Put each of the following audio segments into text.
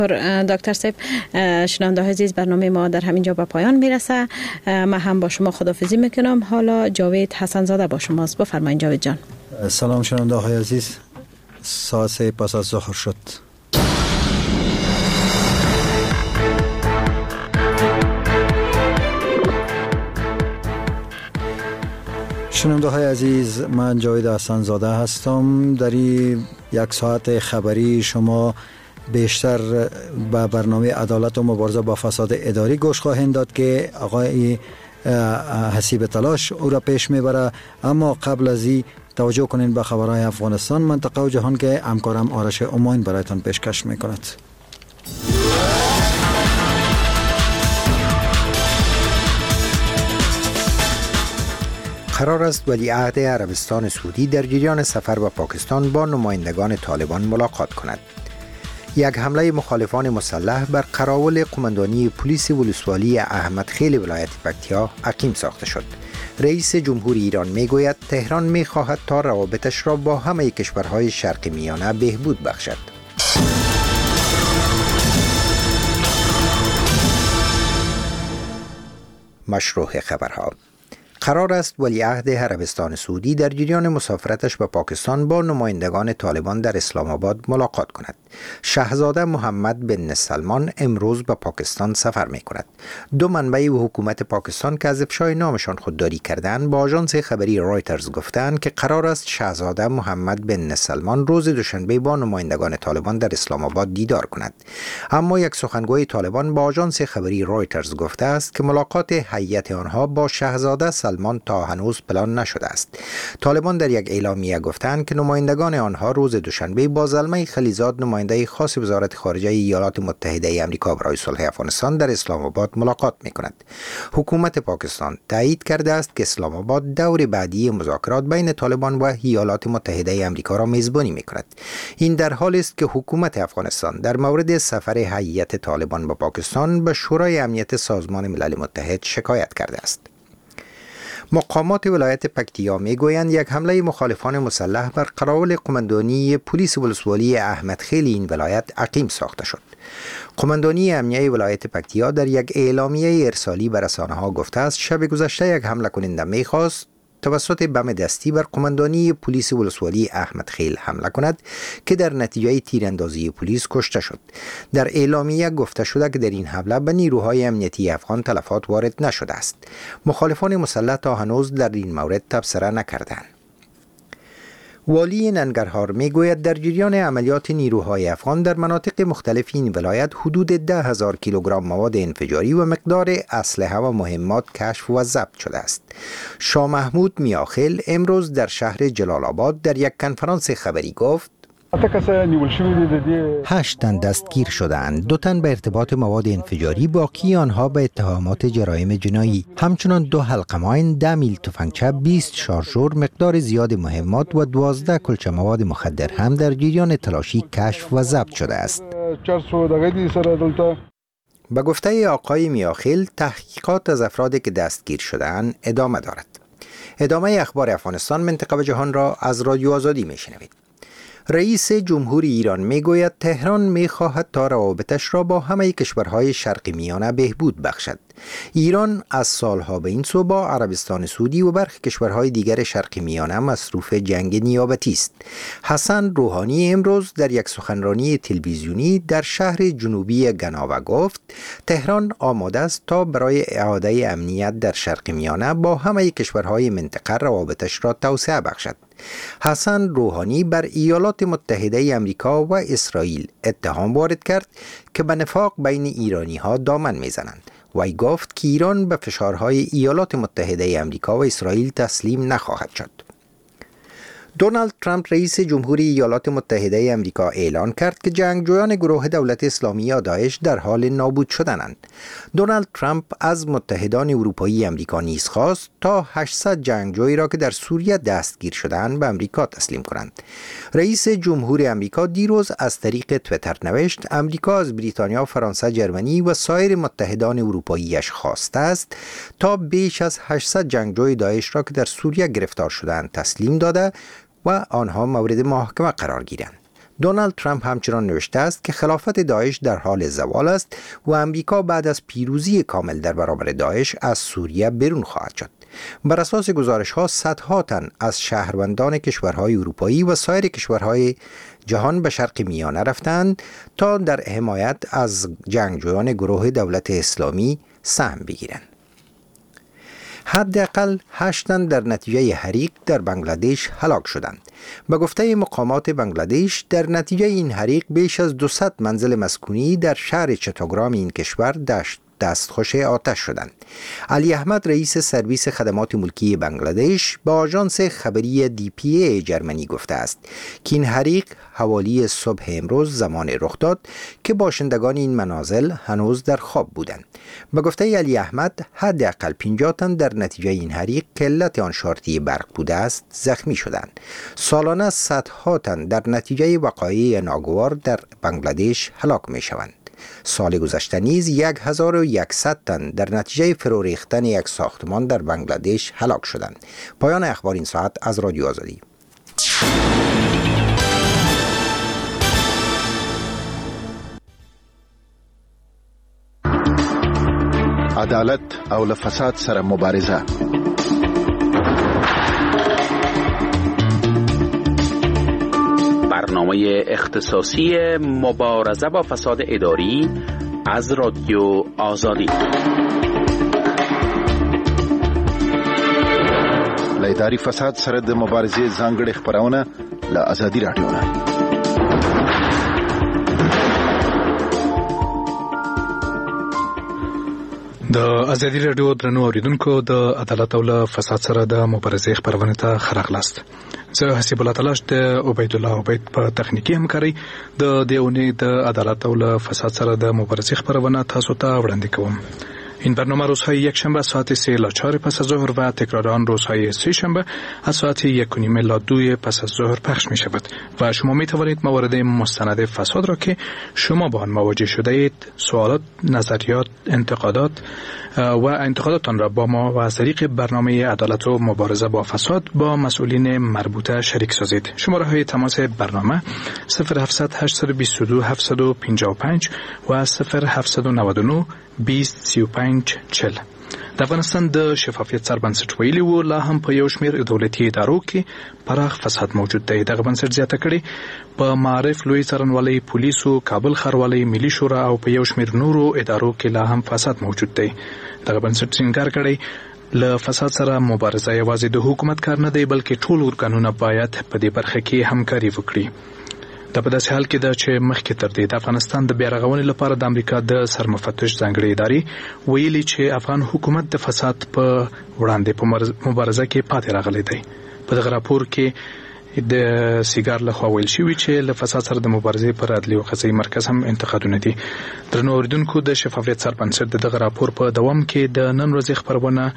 دکتر صاحب، شنونده عزیز، برنامه ما در همین جا به پایان میرسه. من هم با شما خداحافظی میکنم. حالا جاوید حسن زاده با شماست. بفرمایید جاوید جان. سلام شنونده های عزیز، ساعت 3 پس از ظهر شد. شنونده های عزیز، من جاوید حسن زاده هستم. در این یک ساعت خبری شما بیشتر به برنامه عدالت و مبارزه با فساد اداری گوش خواهید داد که آقای حسیب تلاش او را پیش میبره. اما قبل از این توجه کنین به خبرهای افغانستان، منطقه و جهان که همکارم آرش اماین برایتان پیشکش میکند. قرار است ولیعهد عربستان سعودی در جریان سفر به پاکستان با نمایندگان طالبان ملاقات کند. یک حمله مخالفان مسلح بر قراول قماندانی پلیس ولسوالی احمد خیل ولایت پکتیا عقیم ساخته شد. رئیس جمهوری ایران میگوید تهران میخواهد تا روابطش را با همه کشورهای شرق میانه بهبود بخشد. مشروع خبرها. قرار است ولیعهد عربستان سعودی در جریان مسافرتش به پاکستان با نمایندگان طالبان در اسلام آباد ملاقات کند. شاهزاده محمد بن سلمان امروز به پاکستان سفر می کند. دو منبع و حکومت پاکستان که از افشای نامشان خودداری کردند با آژانس خبری رایترز گفتند که قرار است شاهزاده محمد بن سلمان روز دوشنبه با نمایندگان طالبان در اسلام آباد دیدار کند. اما یک سخنگوی طالبان با آژانس خبری رایترز گفته است که ملاقات هیئت آنها با شاهزاده سلمان تا هنوز پلان نشده است. طالبان در یک اعلامیه گفتند که نمایندگان آنها روز دوشنبه با زلمه خلیزاد نماینده خاص وزارت خارجه ایالات متحده آمریکا برای صلح افغانستان در اسلام آباد ملاقات می‌کند. حکومت پاکستان تایید کرده است که اسلام آباد دور بعدی مذاکرات بین طالبان و ایالات متحده آمریکا را میزبانی می‌کند. این در حالی است که حکومت افغانستان در مورد سفر هیئت طالبان به پاکستان به شورای امنیت سازمان ملل متحد شکایت کرده است. مقامات ولایت پکتیا میگویند یک حمله مخالفان مسلح بر قراول قماندانی پلیس ولسوالی احمد خیل این ولایت عقیم ساخته شد. قماندانی امنیه ولایت پکتیا در یک اعلامیه ارسالی به رسانه‌ها گفته است شب گذشته یک حمله کننده می‌خواست توسط بم دستی بر قماندانی پلیس ولسوالی احمد خیل حمله کند که در نتیجه تیراندازی پلیس کشته شد. در اعلامیه گفته شده که در این حمله به نیروهای امنیتی افغان تلفات وارد نشده است. مخالفان مسلح تا هنوز در این مورد تبصره نکردند. والی ننگرهار میگوید در جریان عملیات نیروهای افغان در مناطق مختلف این ولایت حدود 10,000 کیلوگرم مواد انفجاری و مقدار اسلحه و مهمات کشف و ضبط شده است. شاه محمود میاخیل امروز در شهر جلال آباد در یک کنفرانس خبری گفت 8 تن دستگیر شدند، 2 تن به ارتباط مواد انفجاری، باقی آنها به اتهامات جرایم جنایی. همچنان 2 حلقه ماین، 10 میل تفنگچه، 20 شارژور، مقدار زیاد مهمات و 12 کلچه مواد مخدر هم در جریان تلاشی کشف و ضبط شده است. به گفته آقای میاخیل تحقیقات از افرادی که دستگیر شده‌اند ادامه دارد. ادامه اخبار افغانستان، منطقه و جهان را از رادیو آزادی میشنوید. رئیس جمهوری ایران میگوید تهران میخواهد تا روابطش را با همه کشورهای شرق میانه بهبود بخشد. ایران از سالها به این سو با عربستان سعودی و برخی کشورهای دیگر شرق میانه مصروف جنگ نیابتی است. حسن روحانی امروز در یک سخنرانی تلویزیونی در شهر جنوبی گناوه گفت تهران آماده است تا برای اعاده امنیت در شرق میانه با همه کشورهای منطقه روابطش را توسعه بخشد. حسن روحانی بر ایالات متحده آمریکا و اسرائیل اتهام وارد کرد که به نفاق بین ایرانی ها دامن میزنند. وی گفت که ایران به فشارهای ایالات متحده آمریکا و اسرائیل تسلیم نخواهد شد. دونالد ترامپ رئیس جمهوری ایالات متحده آمریکا اعلان کرد که جنگجویان گروه دولت اسلامی یا داعش در حال نابود شدنند. دونالد ترامپ از متحدان اروپایی آمریکا نیز خواست تا 800 جنگجویی را که در سوریه دستگیر شدند به آمریکا تسلیم کنند. رئیس جمهوری آمریکا دیروز از طریق توییتر نوشت آمریکا از بریتانیا، فرانسه، جرمنی و سایر متحدان اروپاییش خواسته است تا بیش از 800 جنگجوی داعش را که در سوریه گرفتار شدند تسلیم داده و آنها مورد محاکمه قرار گیرند. دونالد ترامپ همچنان نوشته است که خلافت داعش در حال زوال است و امریکا بعد از پیروزی کامل در برابر داعش از سوریه بیرون خواهد شد. بر اساس گزارش‌ها صدها تن از شهروندان کشورهای اروپایی و سایر کشورهای جهان به شرق میانه رفتند تا در حمایت از جنگجویان گروه دولت اسلامی سهم بگیرند. حداقل 8 تن در نتیجه حریق در بنگلادش هلاک شدند. به گفته مقامات بنگلادش در نتیجه این حریق بیش از 200 منزل مسکونی در شهر چتاگرام این کشور دستخوش آتش شدند. علی احمد رئیس سرویس خدمات ملکی بنگلادش با آژانس خبری DPA جرمنی گفته است که این حریق حوالی صبح امروز زمان رخ داد که باشندگان این منازل هنوز در خواب بودند. به گفته علی احمد حداقل 50 تن در نتیجه این حریق که علت آن شارتی برق بوده است زخمی شدند. سالانه صدها تن در نتیجه وقایع ناگوار در بنگلادش هلاک می شوند. سال گذشته نیز 1100 تن در نتیجه فرو ریختن یک ساختمان در بنگلادش هلاک شدند. پایان اخبار این ساعت از رادیو آزادی. عدالت او له فساد سره مبارزه. برنامه اختصاصی مبارزه با فساد اداری از رادیو آزادی. له اداري فساد سره د مبارزې ځانګړي خبرونه له آزادي رادیو نه. د آزادي رادیو درنو اوریدونکو د عدالت او له فساد سره د مبارزې خبرونه ته خراغلاست. زه حسیب الله تلاش د عبید الله عبید په تخنیکی همکاري د دیونی د عدالت او له فساد سره د مبارزې خبرونه تاسو ته وړاندې کوم. این برنامه روزهای یک شنبه ساعت 3 الی 4 پس از ظهر و تکرار آن روزهای سه شنبه از ساعت 1 و نیم الی 2 پس از ظهر پخش می شود و شما می توانید موارد مستند فساد را که شما با آن مواجه شده اید سوالات، نظریات، انتقادات و انتقاداتان را با ما و از طریق برنامه عدالت و مبارزه با فساد با مسئولین مربوطه شریک سازید. شماره های تماس برنامه 0700 822 755 و 0799 20 35 40. د افغانستان د شفافیت سربنسټ ویلي وو لا هم په یو شمېر دولتي ادارو کې پراخ فساد موجود دی. دغه بنسټ زیاته کړې په معارف، لوی څارنوالۍ، پولیسو، کابل ښاروالۍ، ملي شورا او په یو شمېر نورو ادارو کې لا هم فساد موجود دی. دغه بنسټ ټینګار کړی له فساد سره مبارزه یوازې د حکومت کار نه دی بلکې ټول ارګانونه باید په دې برخه کې همکاري وکړي. دا په داسې حال کې ده چې مخکې تر دې د افغانستان د بیارغونې لپاره د امریکا د سرمفتش ځانګړې ادارې ویلي چې افغان حکومت د فساد په وړاندې په مبارزه کې پاتې راغلی دی. په دغه راپور کې د سیګار لخوا ویل شوي چې له فساد سره د مبارزې پر عدلي او قضایي مرکز هم انتقادونه دي. درنو اوریدونکو د شفافیت سربنسټ د دغه راپور په دوام کې د نن ورځې خبرونه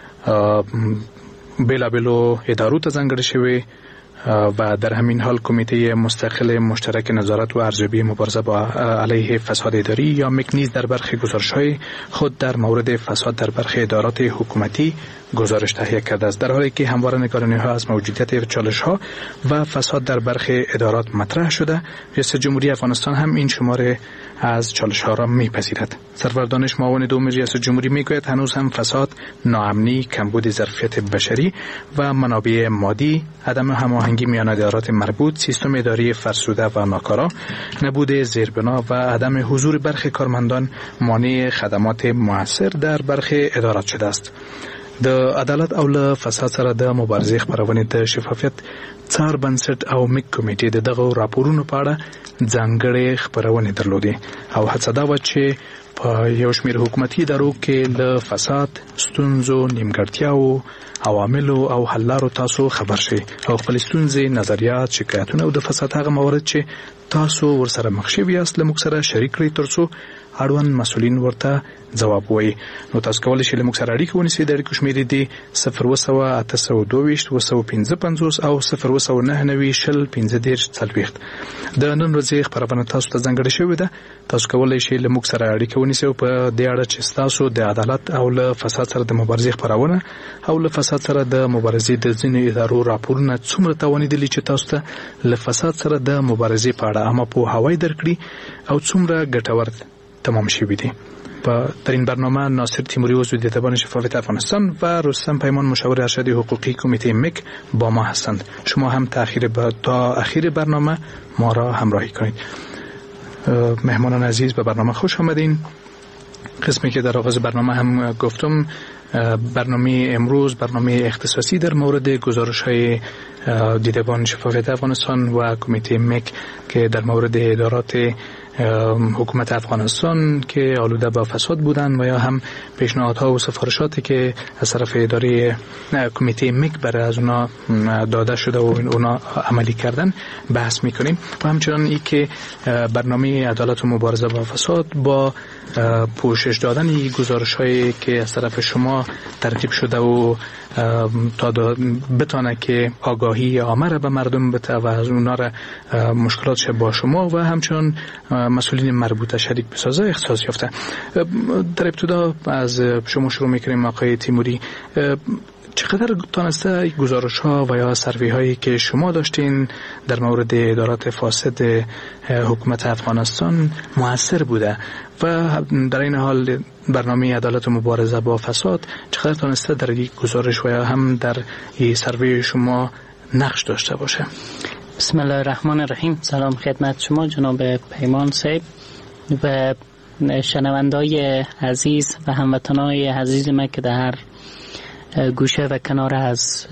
بېلابېلو ادارو ته ځانګړې شوې و در همین حال کمیته مستقل مشترک نظارت و ارزیابی مبارزه با علیه فساد اداری یا مک نیز در برخی گزارش‌های خود در مورد فساد در برخی ادارات حکومتی گزارش تهیه کرده است. در حالی که همواره نگرانی‌ها از موجودیت چالش‌ها و فساد در برخی ادارات مطرح شده، ریاست جمهوری افغانستان هم این شماره از چالش‌ها را می‌پذیرد. سرور دانش معاون دوم ریاست جمهوری میگوید هنوز هم فساد، ناامنی، کمبود ظرفیت بشری و منابع مادی، عدم هماهنگی میان ادارات مربوط، سیستم اداری فرسوده و ناکارا، نبود زیربنا و عدم حضور برخی کارمندان مانع خدمات مؤثر در برخی ادارات شده است. د عدالت او له فساد سره د مبارزې خبرونه د شفافیت څار بنسټ او مک کمیټې د دغه راپورونو په اړه ځانګړې خبرونه درلودې او هڅه دا و چې په یو شمېر حکومتي ادارو کې له فساد، ستونزو، نیمګړتیاو، عواملو او حل لارو تاسو خبر شئ او خپل ستونزې، نظریات، شکایتونه او د فساد هغه موارد چې تاسو ورسره مخ شوي یاست له موږ سره شریک کړئ ترڅو اړوند مسولین ورته جواب وایي. نو تاسو کولی شئ له موږ سره اړیکه ونیسئ. د اړیکو شمیرې دي 02822 او 099901540. د نن ورځې خبرونه تاسو ته ځانګړې شوې ده. تاسو کولی شئ له موږ سره اړیکه ونیسئ په دې اړه چې تاسو د عدالت او له فساد سره د مبارزې خبرونه او له فساد سره د مبارزې د ځینو ادارو راپورونه څومره توانیدلی چې تاسو ته له فساد سره د مبارزې په اړه عامه پوهاوی درکړي او څومره ګټور تمام شوی دی. در این برنامه ناصر تیموری عضو دیدبان شفافیت افغانستان و رستم پیمان مشاور ارشد حقوقی کمیته مک با ما هستند. شما هم تا اخیر برنامه ما را همراهی کنید. مهمانان عزیز به برنامه خوش آمدین. قسمی که در آغاز برنامه هم گفتم، برنامه امروز برنامه اختصاصی در مورد گزارش‌های دیدبان شفافیت افغانستان و کمیته مک که در مورد ادارات حکومت افغانستان که آلوده به فساد بودند و یا هم پیشنهادها و سفارشاتی که از طرف اداره کمیته مک برای از اونا داده شده و اونا عملی کردن بحث میکنیم و همچنان ای که برنامه عدالت و مبارزه با فساد با پوشش دادن این گزارش هایی که از طرف شما ترتیب شده و تا بتانه که آگاهی عامه را به مردم بده و از اونا را مشکلاتش با شما و همچنان مسئولین مربوطه شریک بسازه اختصاص یافته. در ابتدا از شما شروع میکنیم آقای تیموری. چقدر تانسته گزارش ها و یا سروی هایی که شما داشتین در مورد ادارات فاسد حکومت افغانستان مؤثر بوده و در این حال برنامه عدالت و مبارزه با فساد چقدر تانسته در یک گزارش و یا هم در این سروی شما نقش داشته باشه؟ بسم الله الرحمن الرحیم. سلام خدمت شما جناب پیمان صاحب و شنوندای عزیز و هموطنای عزیز ما که در هر گوشه و کنار از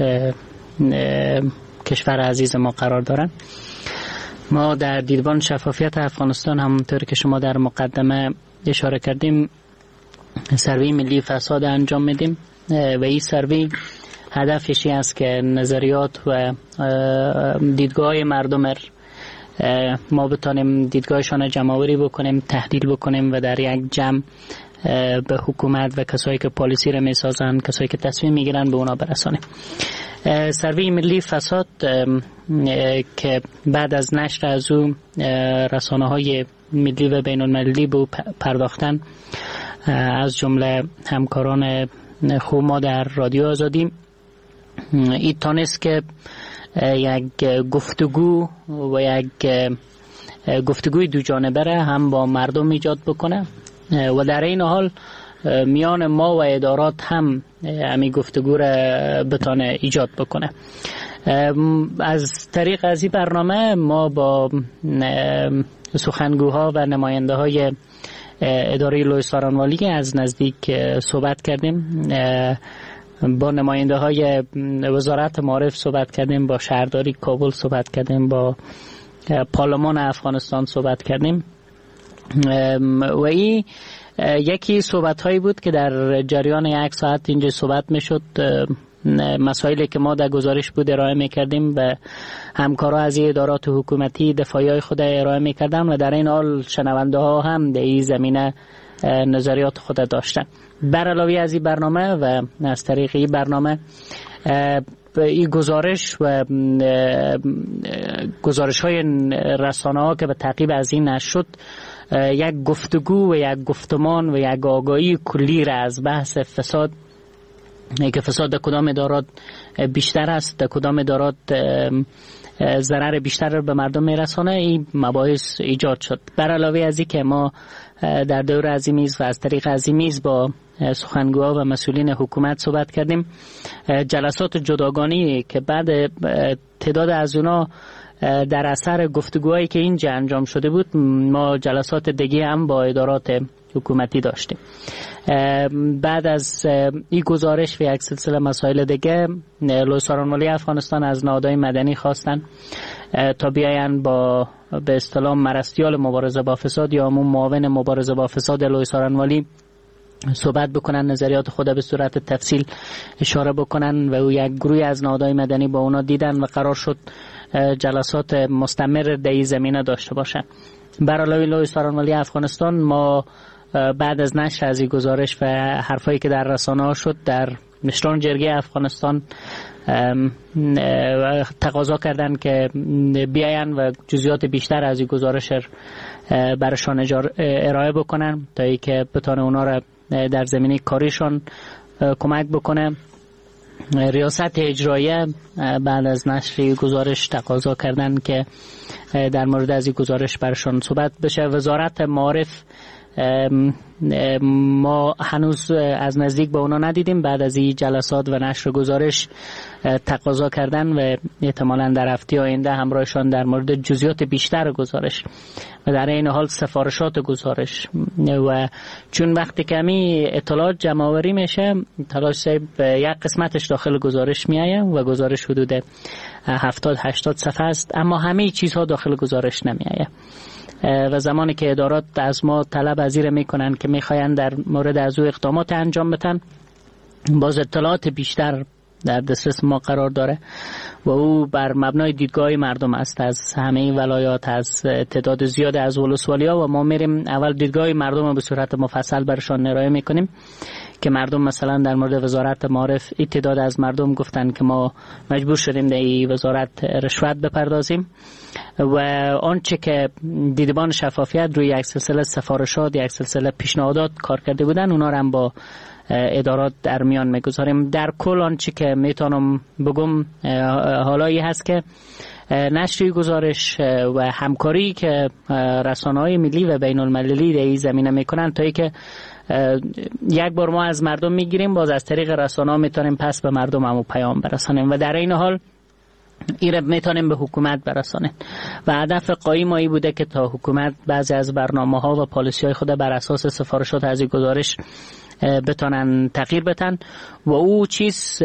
کشور عزیز ما قرار دارن. ما در دیدبان شفافیت افغانستان همونطور که شما در مقدمه اشاره کردیم سروی ملی فساد انجام میدیم و این سروی هدفش این است که نظریات و دیدگاه مردم ما بتانیم دیدگاهشان جمع‌آوری بکنیم، تحلیل بکنیم و در یک جمع به حکومت و کسایی که پالیسی را میسازن، کسایی که تصمیم میگیرن به اونا برسانیم. سروی ملی فساد که بعد از نشر از او رسانه‌های ملی و بین‌المللی به پرداختن از جمله همکاران خوب ما در رادیو آزادی، این تانست که یک گفتگو و یک گفتگوی دو جانبه را هم با مردم ایجاد بکنه و در این حال میان ما و ادارات هم همی گفتگو را بتانه ایجاد بکنه. از طریق از این برنامه ما با سخنگوها و نماینده های اداره لویستارانوالی از نزدیک صحبت کردیم، با نماینده های وزارت معارف صحبت کردیم، با شهرداری کابل صحبت کردیم، با پارلمان افغانستان صحبت کردیم و این یکی صحبت هایی بود که در جریان یک ساعت اینجا صحبت می شد. مسائلی که ما در گزارش بود ارائه می کردیم و همکارا از ادارات حکومتی دفاعی خود ارائه می کردن و در این حال شنونده ها هم در این زمینه نظریات خود داشتن. بر علاوه از این برنامه و از طریق این برنامه این گزارش و گزارش های رسانه ها که به تعقیب از این نشر شد یک گفتگو و یک گفتمان و یک آگاهی کلی را از بحث فساد که فساد در کدام ادارات بیشتر است، در کدام ادارات ضرر بیشتر به مردم میرسانه، این مباحث ایجاد شد. بر علاوه از این که ما در دور از این میز و از طریق از این میز با سخنگوها و مسئولین حکومت صحبت کردیم. جلسات جداگانه که بعد تعداد از اونا در اثر گفتگوهایی که اینجا انجام شده بود، ما جلسات دیگه هم با ادارات حکومتی داشتیم. بعد از این گزارش و یک سلسله مسائل دیگه لویستارانوالی افغانستان از نهادهای مدنی خواستن تا بیاین با به اصطلاح مرستیال مبارزه با فساد یا همون معاون مبارزه با فساد لویستارانوالی صحبت بکنن، نظریات خود به صورت تفصیل اشاره بکنن و یک گروه از نهادهای مدنی با اونا دیدن و قرار شد جلسات مستمر در این زمینه داشته باشه. برای لوی سخنرانی افغانستان ما بعد از نشر از این گزارش و حرفایی که در رسانه ها شد در مشران جرگه افغانستان تقاضا کردن که بیاین و جزئیات بیشتر از این گزارش برشان ارائه بکنن تا ای که بتونه اونا را در زمینه کاریشان کمک بکنه. ریاست اجراییه بعد از نشر گزارش تقاضا کردن که در مورد از این گزارش برشان صحبت بشه. وزارت معارف ما هنوز از نزدیک به اونا ندیدیم. بعد از این جلسات و نشر گزارش تقاضا کردن و احتمالاً در هفته آینده همراهشان در مورد جزئیات بیشتر گزارش و در این حال سفارشات گزارش و چون وقتی کمی اطلاعات جمع آوری میشه تلاش صاحب یک قسمتش داخل گزارش میایه و گزارش حدود 70-80 صفحه است، اما همه چیزها داخل گزارش نمیایه و زمانی که ادارات از ما طلب ازیر میکنن که میخواین در مورد از او اقدامات انجام بدن، باز اطلاعات بیشتر در دسترس ما قرار داره و او بر مبنای دیدگاه مردم است از همه ولایات، از تعداد زیاد از ولسوالیا و ما میریم اول دیدگاه مردم رو به صورت مفصل برشان ارائه میکنیم که مردم مثلا در مورد وزارت معارف تعداد از مردم گفتن که ما مجبور شدیم در این وزارت رشوت بپردازیم و آنچه که دیدبان شفافیت روی یک سلسله سفارشات، یک سلسله پیشنهادات کار کرده بودن، اونا رو هم با ادارات در میان میگذاریم. در کل آنچه که میتونم بگم حالایی هست که نشر گزارش و همکاری که رسانه‌های ملی و بین المللی در این زمینه میکنن تا ای که یک بار ما از مردم میگیریم، باز از طریق رسانه‌ها میتونیم پس به مردم همو پیام برسانیم و در این حال ایره میتونیم به حکومت برسانیم و هدف قایم ای بوده که تا حکومت بعضی از برنامه‌ها و پالیسی‌های خود بر اساس سفارشات از این گزارش بتونن تغییر بدن و او چیز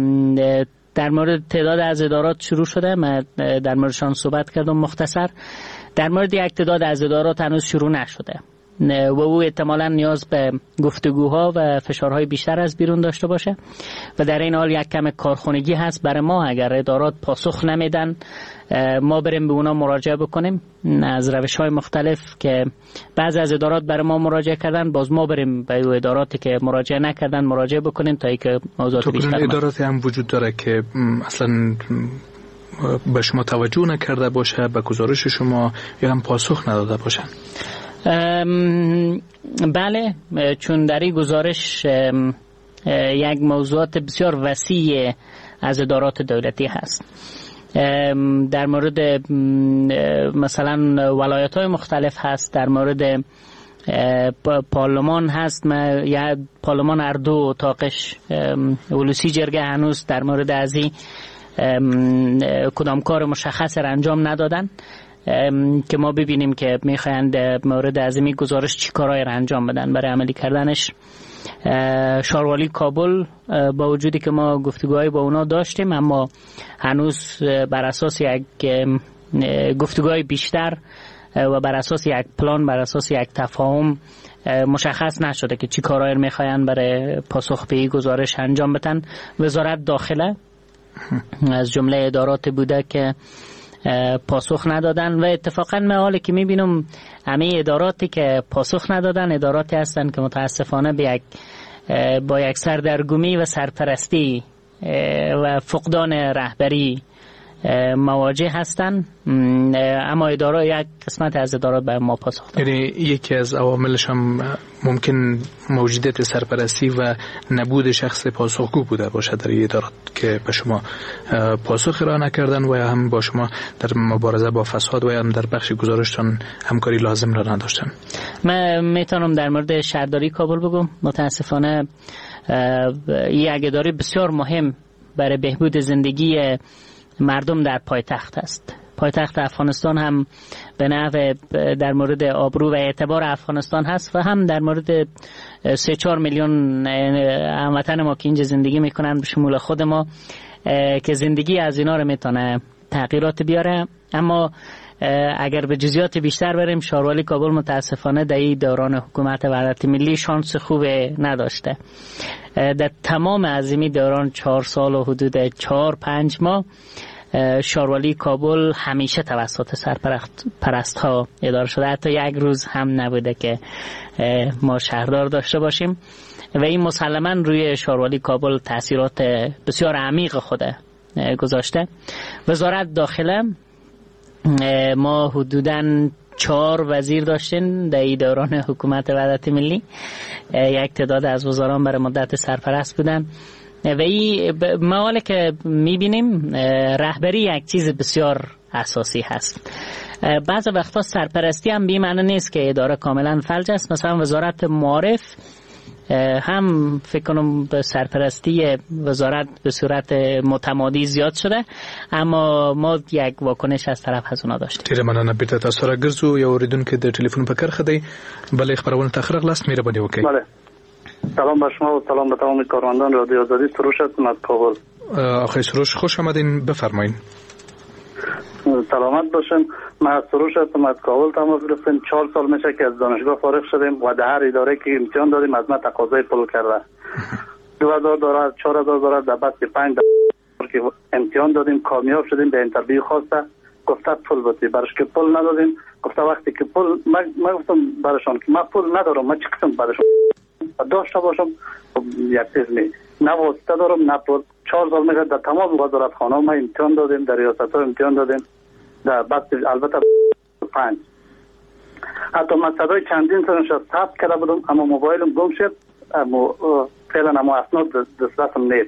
در مورد تعداد از ادارات شروع شده. من در موردشان صحبت کردم مختصر. در مورد یک تعداد از ادارات هنوز شروع نشده و او احتمالاً نیاز به گفتگوها و فشارهای بیشتر از بیرون داشته باشه و در این حال یک کم کارخونگی هست برای ما. اگر ادارات پاسخ نمیدن ما بریم به اونا مراجعه بکنیم از روش‌های مختلف که بعضی از ادارات برای ما مراجعه کردن، باز ما بریم به اداراتی که مراجعه نکردن مراجعه بکنیم تا اینکه موضوعات بیشتر. اداراتی هم وجود داره که اصلا به شما توجه نکرده باشه، به گزارش شما یا هم پاسخ نداده باشن؟ بله، چون در این گزارش یک موضوعات بسیار وسیع از ادارات دولتی هست. در مورد مثلا ولایت‌های مختلف هست، در مورد پارلمان هست. یا پارلمان اردو اتاقش ولوسی جرگه هنوز در مورد از این کدام کار مشخص را انجام ندادن که ما ببینیم که میخوایند مورد ازمی گزارش چی کارهای را انجام بدن برای عملی کردنش. شاروالی کابل با وجودی که ما گفتگوهای با اونا داشتیم، اما هنوز بر اساس یک گفتگوهای بیشتر و بر اساس یک پلان، بر اساس یک تفاهم مشخص نشده که چی کارهای میخواین برای پاسخ به این گزارش انجام بدن. وزارت داخله از جمله ادارات بوده که پاسخ ندادن و اتفاقا من حالی که میبینم همه اداراتی که پاسخ ندادن اداراتی هستن که متاسفانه با یک سردرگمی و سرپرستی و فقدان رهبری مواجه هستن، اما اداره یک قسمت از ادارات به ما پاسخ دادن. یعنی یکی از عواملش هم ممکن موجودیت سرپرستی و نبود شخص پاسخگو بوده باشد در این ادارات که به شما پاسخ را نکردن و هم با شما در مبارزه با فساد و هم در بخش گزارشتان همکاری لازم را نداشتن. من میتونم در مورد شهرداری کابل بگم. متاسفانه یک اداره بسیار مهم برای بهبود زندگی مردم در پایتخت است. پایتخت افغانستان هم به نحو در مورد آبرو و اعتبار افغانستان هست و هم در مورد 3-4 میلیون هموطن ما که اینجا زندگی میکنن به شمول خود ما که زندگی از اینا رو میتونه تغییرات بیاره. اما اگر به جزئیات بیشتر بریم، شاروالی کابل متاسفانه در این دوران حکومت وحدت ملی شانس خوب نداشته. در تمام عظیمی دوران 4 سال و حدود 4-5 ماه شاروالی کابل همیشه توسط سرپرست ها اداره شده، حتی یک روز هم نبوده که ما شهردار داشته باشیم و این مسلما روی شاروالی کابل تاثیرات بسیار عمیق خود گذاشته. وزارت داخله ما حدوداً 4 وزیر داشتیم در دوران حکومت وحدت ملی، یک تعداد از وزران برای مدت سرپرست بودن و این موالی که میبینیم رهبری یک چیز بسیار اساسی هست. بعض وقتا سرپرستی هم بی معنی نیست که اداره کاملا فلج است. مثلا وزارت معارف هم فکر کنم به سرپرستی وزارت به صورت متمادی زیاد شده، اما ما یک واکنش از طرف از اونا داشتیم. ډیره مننه. بیرته تاسو راګرځو یو اوریدونکو د ټلیفون په کرخه دی، بلې خبرونه تاخیر غلاست مهرباني وکړئ. بله، سلام به شما و سلام به تمام کارمندان رادیو آزادی. سروش هستم از کابل. آقای سروش خوش آمدین، بفرمایید. سلامت باشین. من سروش هستم از کابل. تماس گرفتیم. 4 سال میشه که از دانشگاه فارغ شدیم و در هر اداره که امتحان دادیم از ما تقاضای پول کرده. 2000 دلار 4000 دلار در بعد 5 که امتحان دادیم کامیاب شدیم، به اینترویو خواسته گفته پول بدید، براش که پول ندادیم گفته وقتی که پول من گفتم براشون که من پول ندارم، من چی قسم براشون داشته باشم یک چیز می نه واسطه دارم نه پول. 4 سال میشه در تمام وزارتخانه ما امتحان دادیم، در ریاست ها امتحان دادیم، در بعد البته 5 حتی من صدای چندین سال شد ثبت کرده بودم، اما موبایلم گم شد، اما فعلا اما اسناد دسترسم نیست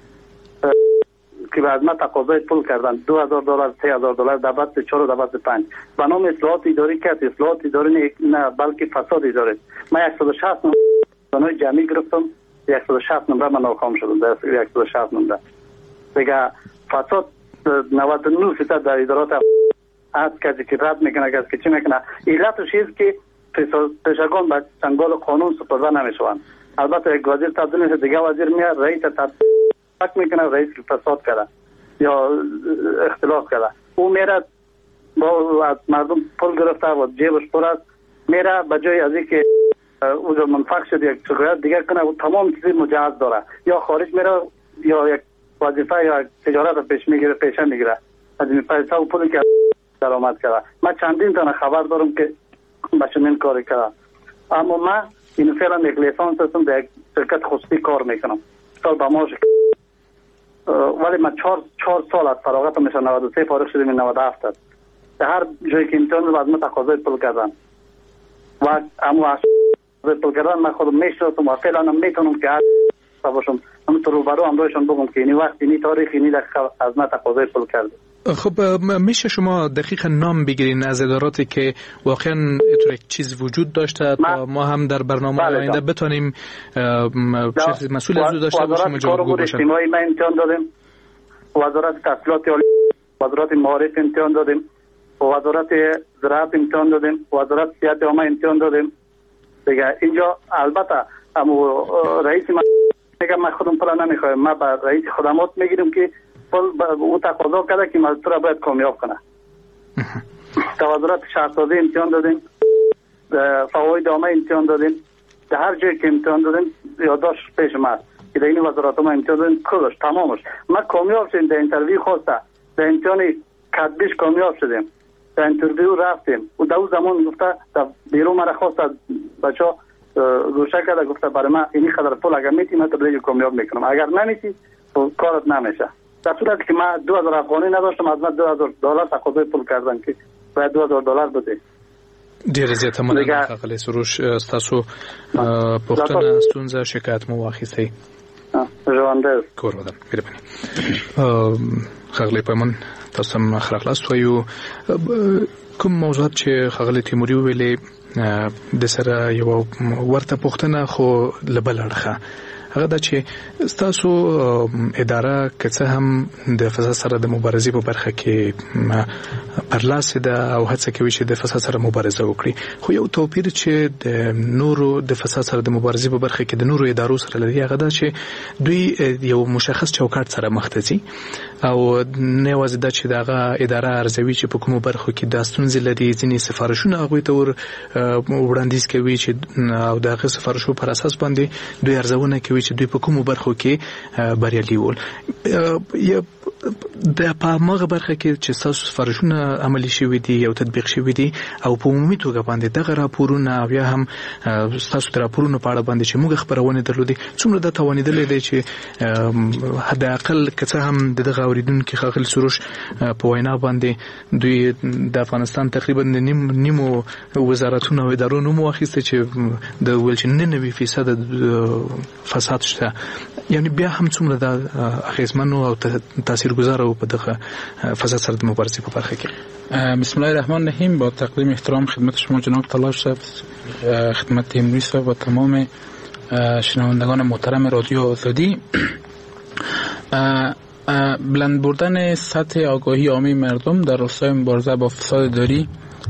که از من تقاضای پول کردن 2000 دلار 3000 دلار در بعد 4 و در بعد 5 به نام اصلاحات اداری که اصلاحات اداری نه بلکه فساد اداری. من 160 نمره جمعی گرفتم، 160 نمره من ناکام شدم در 160 نمره دیگه. فساد 99% در ادارات هست کسی که رد میکنه، کسی که چی میکنه. علتش است که پیشگان به چنگال قانون سپرده نمیشوند. البته یک وزیر تبدیل میشه دیگه وزیر میاد رئیس تبدیل میکنه، رئیس فساد کرده یا اختلاف کرده، او میره با از مردم پول گرفته و جیبش پر است، میره به جای از اینکه او منفعل شد یک شکایت دیگه کنه و تمام چیزی مجهز داره، یا خارج میره یا یک وظیفه یا تجارت پیش میگیره، پیشه میگیره از این پیسه و پولی که درآمد کرده. من چندین تا خبر دارم که به چنین کاری کرده. اما من این فعلا یک لیسانس هستم، در یک شرکت خصوصی کار میکنم، سال به ماش ولی من 4 سال از فراغت میشه 93 فارغ شدیم، 97 است. در هر جایی که امتحان از من تقاضای پول کردن و اما پول کردن من خودم میشناسم و فعلا میتونم که باشم همونطور روبرو همراهشان بگم که این وقت این تاریخ این دقیقه از من تقاضای پول کرده. خب میشه شما دقیقا نام بگیرین از اداراتی که واقعا اینطور یک چیز وجود داشته تا ما هم در برنامه آینده بتونیم مسئول از داشته باشیم و جوابگو باشیم؟ اجتماعی ما امتحان دادیم، وزارت تحصیلات عالی، وزارت معارف امتحان دادیم، وزارت زراعت امتحان دادیم، وزارت صحت عامه امتحان دادیم دیگه. اینجا البته اما رئیس ما میگه من خودم پول نمیخوایم، ما با رئیس خدمات میگیریم که او تقاضا کرده که مزدور باید کامیاب کنه. در وزارت شهرسازی امتحان دادیم، فواید عامه امتحان دادیم، در هر جایی که امتحان دادیم یادداشت پیش ما که در این وزارت ما امتحان دادیم کلش تمامش. ما کامیاب شدیم، در اینترویو خواسته در امتحان کتبیش کامیاب شدیم، در اینترویو رفتیم و در اون زمان گفته در بیرون مرا خواسته بچه گوشه کرده گفته برای من اینی خدر پول اگر میتی من تبلیغ کامیاب میکنم، اگر نمیتی کارت نمیشه. در صورتی که من 2000 افغانی نداشتم از من 2000 دلار تقاضای پول کردن که باید 2000 دلار بده. ډیر زیات مننه خغلی سروش، تاسو پښتنه ستونزه شکایت مو واخیستئ. ژوندل کور ودان مهرباني. خغلی پمن تاسو هم خلاص وایو کوم موضوعات چې خغلی تیموري ویلې د سره یو ورته پښتنه خو لبل اړخه هغه د چې تاسو اداره که څه هم د فساد سره د مبارزې په برخه کې پرلاس ده او هڅه کوي چې د فساد سره مبارزه وکړي، خو یو توپیر چې د نورو د فساد سره د مبارزې په برخه کې د نورو ادارو سره لري هغه ده چې دوی یو مشخص چوکاټ سره مخ ته ځي او نه یوازې دا چې دغه اداره ارزوي چې په کومو برخو کې د ستونزې لري، ځینې سفارشونه هغوی ته وړاندیز کوي چې او دغه سفارشو پر اساس باندې دوی ارزونه کوي چې دوی په کومو برخو کې بریالي ول. د پامغه برخه کې چې تاسو سفارشونه عملي شوي دي او تطبیق شوي دي او په عمومي توګه باندې دغه راپورونه او یا هم تاسو د راپورونو په اړه باندې چې موږ خبرونه درلودي څومره د توانیدل دي چې حد اقل کڅه هم دغه اوریدونکو خغل سروش په وینا باندې دوی د افغانستان تقریبا نیمو وزارتونو او ادارو نوم واخیسته چې د ولچنن 90% فساد شته. یعنی بیا هم څومره د اخیزمنو او تاثیرگذار او په دغه فساد سره د مبارزې په برخه کې. بسم الله الرحمن الرحیم. با تقدیم احترام خدمت شما جناب طلاش صاحب، خدمت امروی صاحب و تمام شنوندگان محترم رادیو آزادی، بلند بردن سطح آگاهی عامی مردم در راستای مبارزه با فساد اداری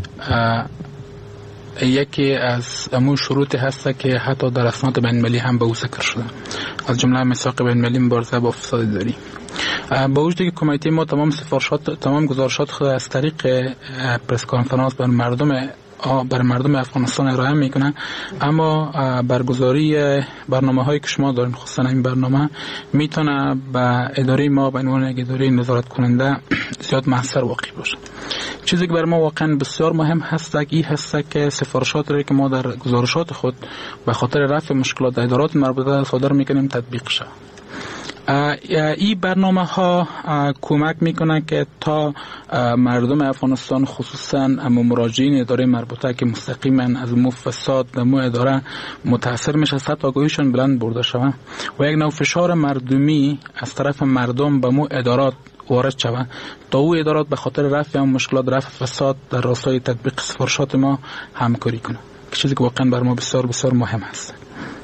یکی از امور شروط هست که حتی در اسناد بین‌المللی هم به او ذکر شده، از جمله میثاق بین‌المللی مبارزه با فساد اداری. با وجودی که کمیته ما تمام گزارشات خود از طریق پرس کنفرانس بر مردم افغانستان ارائه میکنه، اما برگزاری برنامه‌هایی که شما دارین خصوصا این برنامه میتونه به اداره ما به عنوان یک اداره نظارت کننده زیاد موثر واقع باشه. چیزی که بر ما واقعا بسیار مهم هست این هست که سفارشات را که ما در گزارشات خود به خاطر رفع مشکلات ادارات مربوطه صادر میکنیم تطبیق شه. این برنامه ها کمک میکنه که تا مردم افغانستان خصوصا اما مراجعین اداره مربوطه که مستقیما از مو فساد در مو اداره متاثر میشه سطح آگاهیشان بلند برده شود و یک نوع فشار مردمی از طرف مردم به مو ادارات وارد شود تا او ادارات به خاطر رفع مشکلات رفع فساد در راستای تطبیق سفارشات ما همکاری کنه، که چیزی که واقعا بر ما بسیار بسیار مهم است.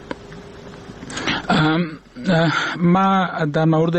ما در مورد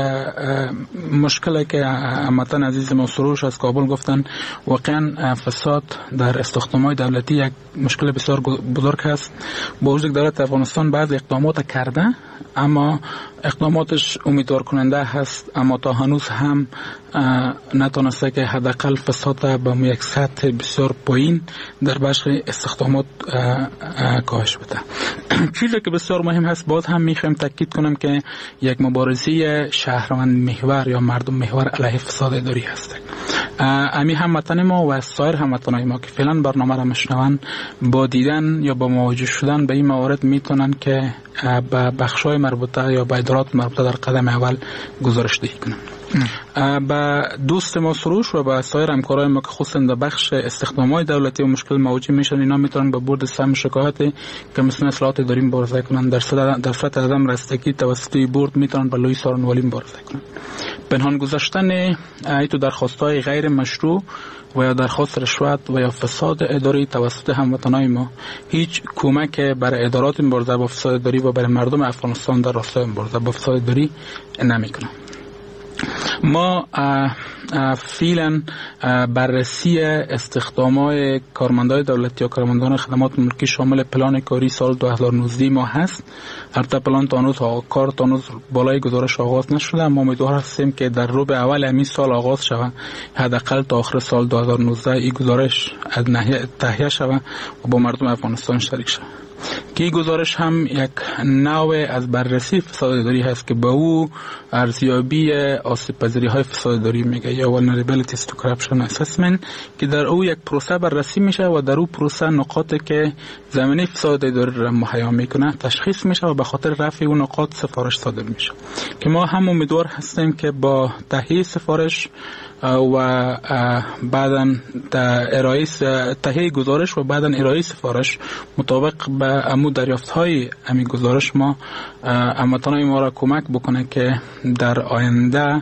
مشکلی که هموطن عزیز ما سروش از کابل گفتن، واقعا فساد در استخدامات دولتی یک مشکل بسیار بزرگ است. با وجود دولت افغانستان بعض اقدامات کرده اما اقداماتش امیدوار کننده هست، اما تا هنوز هم نتونسته که حداقل فساد به یک سطح بسیار پایین در بخش استخدامات کاهش بده. چیزی که بسیار مهم هست باز هم میخوایم تاکید کنم که یک مبارزه شهروند محور یا مردم محور علیه فساد اداری هست. امی هموطن ما و سایر هموطنای ما که فعلا برنامه را میشنون با دیدن یا با مواجه شدن به این موارد میتونن که به بخشای مربوطه یا به ادارات مربوطه در قدم اول گزارش دهی کنن. با دوست ما سروش و با سایر همکارای ما که خصوصا در بخش استخدامات دولتی و مشکل مواجه میشن، اینا میتونن به بورد سهم شکایت کمیسیون اصلاحات اداری مبارزه کنن. در صورت عدم رستگی توسط بورد میتونن به لوی سارنوالی مبارزه کنن. پنهان گذاشتن ایتو درخواست‌های غیر مشروع و یا درخواست رشوت و یا فساد اداری توسط هموطنان ما هیچ کمک برای ادارات مبارزه با فساد اداری و برای مردم افغانستان در راستای مبارزه با فساد اداری نمیکنه. ما فعلا بررسی استخدامات کارمندان دولتی و کارمندان خدمات ملکی شامل پلان کاری سال 2019 ما هست. البته پلان کار تا هنوز بالای گزارش آغاز نشده، اما امیدوار هستیم که در ربع اول همین سال آغاز شود، حداقل تا آخر سال 2019 این گزارش از ناحیه تهیه شود و با مردم افغانستان شریک شود. که این گزارش هم یک نوع از بررسی فساد اداری هست که به او ارزیابی آسیب پذیری های فساد اداری میگه یا vulnerabilities to corruption assessment، که در او یک پروسه بررسی میشه و در او پروسه نقاطی که زمینه فساد اداری را مهیا میکنه تشخیص میشه و به خاطر رفع اون نقاط سفارش صادر میشه. که ما هم امیدوار هستیم که با تهیه سفارش و بعداً ارائه تهیه گزارش و بعداً ارائه سفارش مطابق به امو دریافت‌های همین گزارش ما هموطنان ما را کمک بکنه که در آینده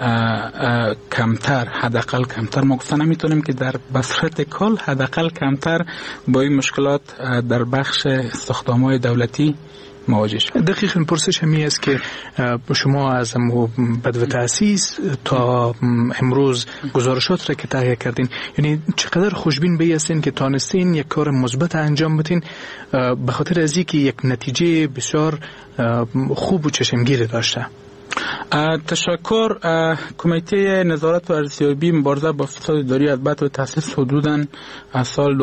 کمتر، حداقل کمتر، ما گفته نمیتونیم که در بصورت کل حداقل کمتر با این مشکلات در بخش استخدامات دولتی مواجه شد. دقیقاً پرسش همی است که شما از بدو تأسیس تا امروز گزارشات را که تهیه کردین، یعنی چقدر خوشبین هستین که تانستین یک کار مثبت انجام بدین به خاطر از اینکه یک نتیجه بسیار خوب و چشمگیر داشته؟ تشکر. کمیته نظارت و ارزیابی مبارزه با فساد اداری البته به تأسیس حدوداً از سال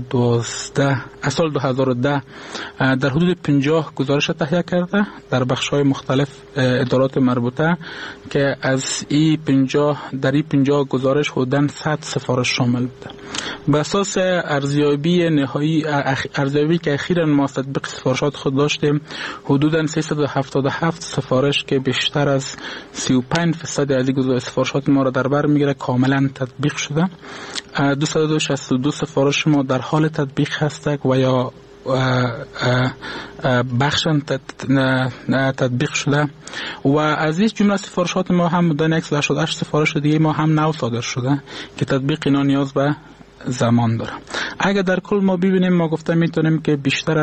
2010 در حدود 50 گزارش تهیه کرده در بخش‌های مختلف ادارات مربوطه که از این 50 گزارش حدوداً 100 سفارش شامل بوده. به اساس ارزیابی نهایی ارزیابی که اخیراً ما تطبیق سفارشات خود داشتیم، حدوداً 377 سفارش که بیشتر از 35% از این سفارشات ما را در بر میگیره کاملا تطبیق شده. 262 سفارش ما در حال تطبیق هستند و یا بخشن تطبیق شده و از این جمله سفارشات ما هم بودن 188 سفارش دیگه ما هم نو صادر شده که تطبیق اینا نیاز به زمان داره. اگر در کل ما ببینیم، ما گفتم میتونیم که بیشتر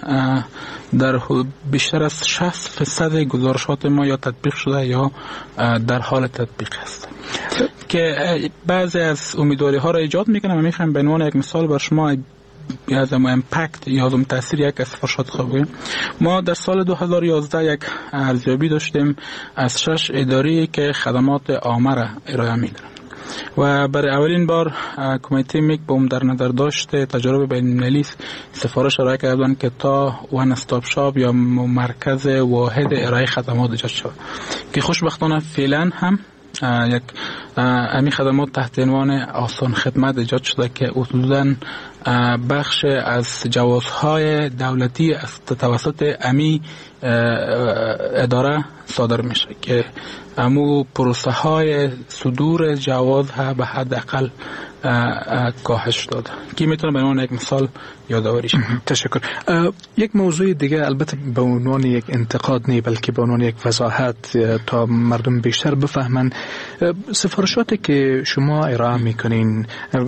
از 60% گزارشات ما یا تطبیق شده یا در حال تطبیق هست که بعضی از امیدواری ها را ایجاد میکنه. من میخوام به عنوان یک مثال بر شما از امپکت یا از تاثیر یک از سفارشات خبریم. ما در سال 2011 یک ارزیابی داشتیم از 6 اداری که خدمات عامه را ارائه میدن و برای اولین بار کمیته میک بوم در نظر داشته تجربه بین‌المللی سفارش ارائه کردن که تا وان استاپ شاپ یا مرکز واحد ارائه خدمات ایجاد شد که خوشبختانه فعلا هم یک امی خدمات تحت عنوان آسان خدمت ایجاد شده که حدوداً بخش از جوازهای دولتی از توسط امی اداره صادر میشه که امو پروسه های صدور جواز ها به حد اقل کاهش داده که میتونه به عنوان یک مثال یادآوری شه. تشکر. یک موضوع دیگه البته به عنوان یک انتقاد نه بلکه به عنوان یک وضاحت تا مردم بیشتر بفهمن، سفارشاتی که شما ارائه میکنین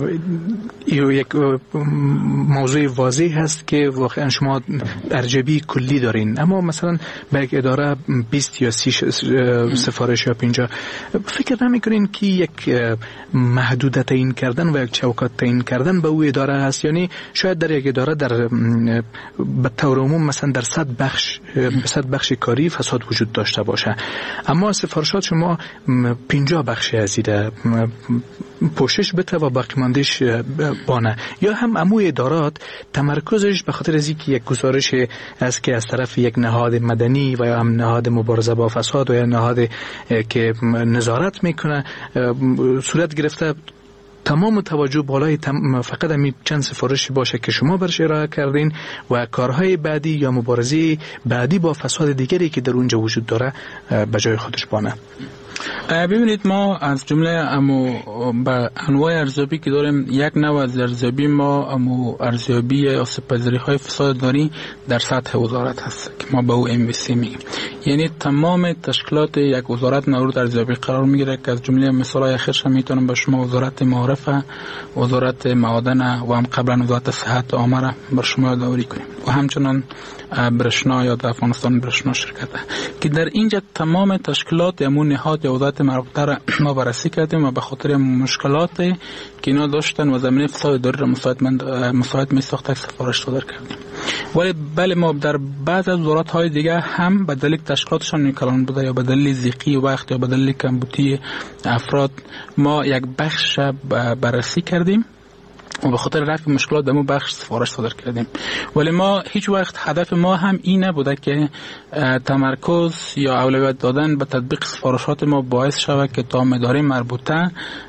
یک موضوع واضح هست که واقعا شما ارزیابی کلی دارین، اما مثلا به یک اداره 20 یا 30 سفارش یا 50 فکر نمیکنین که یک محدودیت تعیین کردن و یک چوکات تعیین کردن به او اداره هست؟ یعنی شاید در یک اداره در به طور عموم مثلا در 100 بخش کاری فساد وجود داشته باشه، اما سفارشات شما 50 بخش از ایده پوشش بده و باقی ماندهش بانه، یا هم امو ادارات تمرکزش به خاطر از اینکه یک گزارش است که از طرف یک نهاد مدنی و یا هم نهاد مبارزه با فساد و یا نهاد که نظارت میکنه صورت گرفته، تمام توجه بالای فقط همین چند سفارشی باشه که شما برش ارائه کردین و کارهای بعدی یا مبارزه بعدی با فساد دیگری که در اونجا وجود داره به جای خودش بانه. ببینید، ما از جمله با انواع ارزیابی که داریم، یک نوع از ارزیابی ما ارزیابی آسیب‌پذیری های فساد داری در سطح وزارت هست که ما به او MVC میگیم. یعنی تمام تشکیلات یک وزارت مورد ارزیابی قرار میگیره که از جمله مثالای اخیرش میتونم به شما وزارت معارفه، وزارت معادن و هم قبلا وزارت صحت عامه را بر شما یادآوری کنیم و همچنان برشنا یا در افغانستان برشنا شرکت که در اینجا تمام تشکیلات امون نهاد یا وزارت مربوطه را ما بررسی کردیم و به خاطر مشکلات که اینا داشتن و زمینه فساد اداری را مساعد می ساخت سفارش صادر کردیم. ولی بله، ما در بعض از وزارت های دیگه هم به دلیل تشکیلاتشان نیکلان بوده یا به دلیل ضیقی وقت یا به دلیل کمبودی افراد ما یک بخش بررسی کردیم و به خاطر رفع مشکلات دمو بخش سفارش صادر کردیم. ولی ما هیچ وقت هدف ما هم این نبوده که تمرکز یا اولویت دادن به تطبیق سفارشات ما باعث شود که تا اداره مربوطه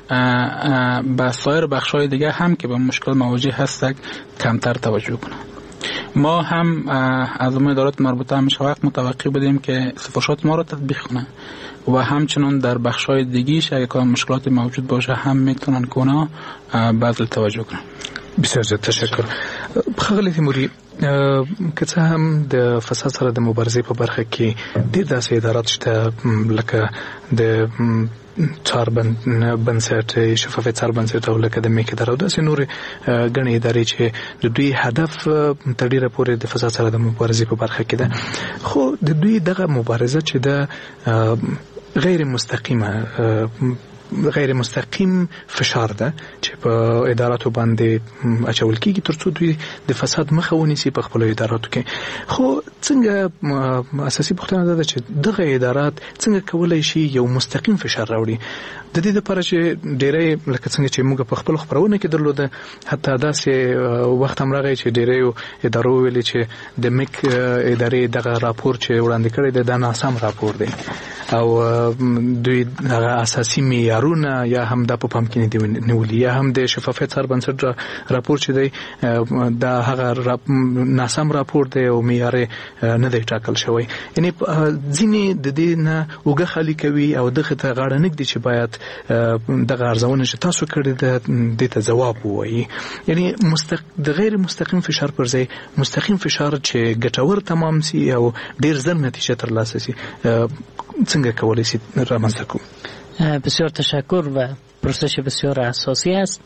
به سایر بخش‌های دیگه هم که به مشکل مواجه هستند کمتر توجه کنند. ما هم از ادارات مربوطه همیشه وقت متوقع بودیم که سفارشات ما را تطبیق کنند و همچنان در بخش‌های دیگیش اگه کدام مشکلات موجود باشه هم میتونن که اونا بذل توجه کنن. بسیار زیاد تشکر. خغلی تیموری، که څه هم د فساد سره د مبارزې په برخه کې ډېر داسې ادارات شته لکه د څار بنسټ شفافیت څار بنسټ او لکه د میک اداره او داسې نورې ګڼې ادارې چې د دوی هدف تر ډېره پورې د فساد سره د مبارزې په برخه کې ده، خو د دوی دغه مبارزه چې ده غیر مستقیمه غیر مستقیم فشار ده چې په اداراتو باندې اچول کیږي ترڅو دوی د فساد مخه ونیسي په خپل اداراتو کې. خو څنګه اساسي پوښتنه ده چې دغه ادارات څنګه کولای شي یو مستقیم فشار راوړي د دې لپاره چې ډېرې لکه څنګه چې موږ په خپل خبرونه کې درلوده حتی داسې وخت هم راغی چې ډېرې ادارو ویلي چې د میک ادارې دغه راپور چې وړاندې کړی دی دا ناسم راپور دی او دوی هغه اساسي معیارونه یا هم د په پام کې نیولي یا هم د شفافیت سربنسټ راپور چې دی دا هغه ناسم راپور دی او معیار نه دی ټاکل شوی. یعنی ځینې د دې نه وګه خالي کوي او دغه ته غاړه نږدي چې باید دغه ارزونه چې تاسو کړې ده دې ته ځواب ووایي. یعنی د غیر مستقیم فشار پر ځای مستقیم فشار چې ګټور تمام سي او ډیر زر نتیجه ترلاسه سي څنګه کولای شي رامنځته کو؟ بسیار تشکر و پرسش بسیار اساسی است.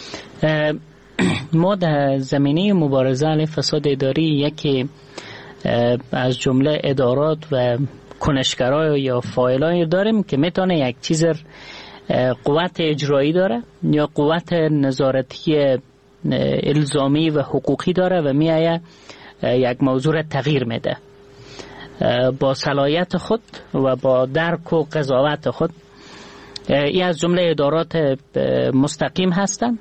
ما در زمینه مبارزه علیه فساد اداری یکی از جمله ادارات و کنشگرای یا فاعلای داریم که میتونه یک چیز قوت اجرایی داره یا قوت نظارتی الزامی و حقوقی داره و میایه یک موضوع تغییر میده با صلاحیت خود و با درک و قضاوت خود. این از جمله ادارات مستقیم هستند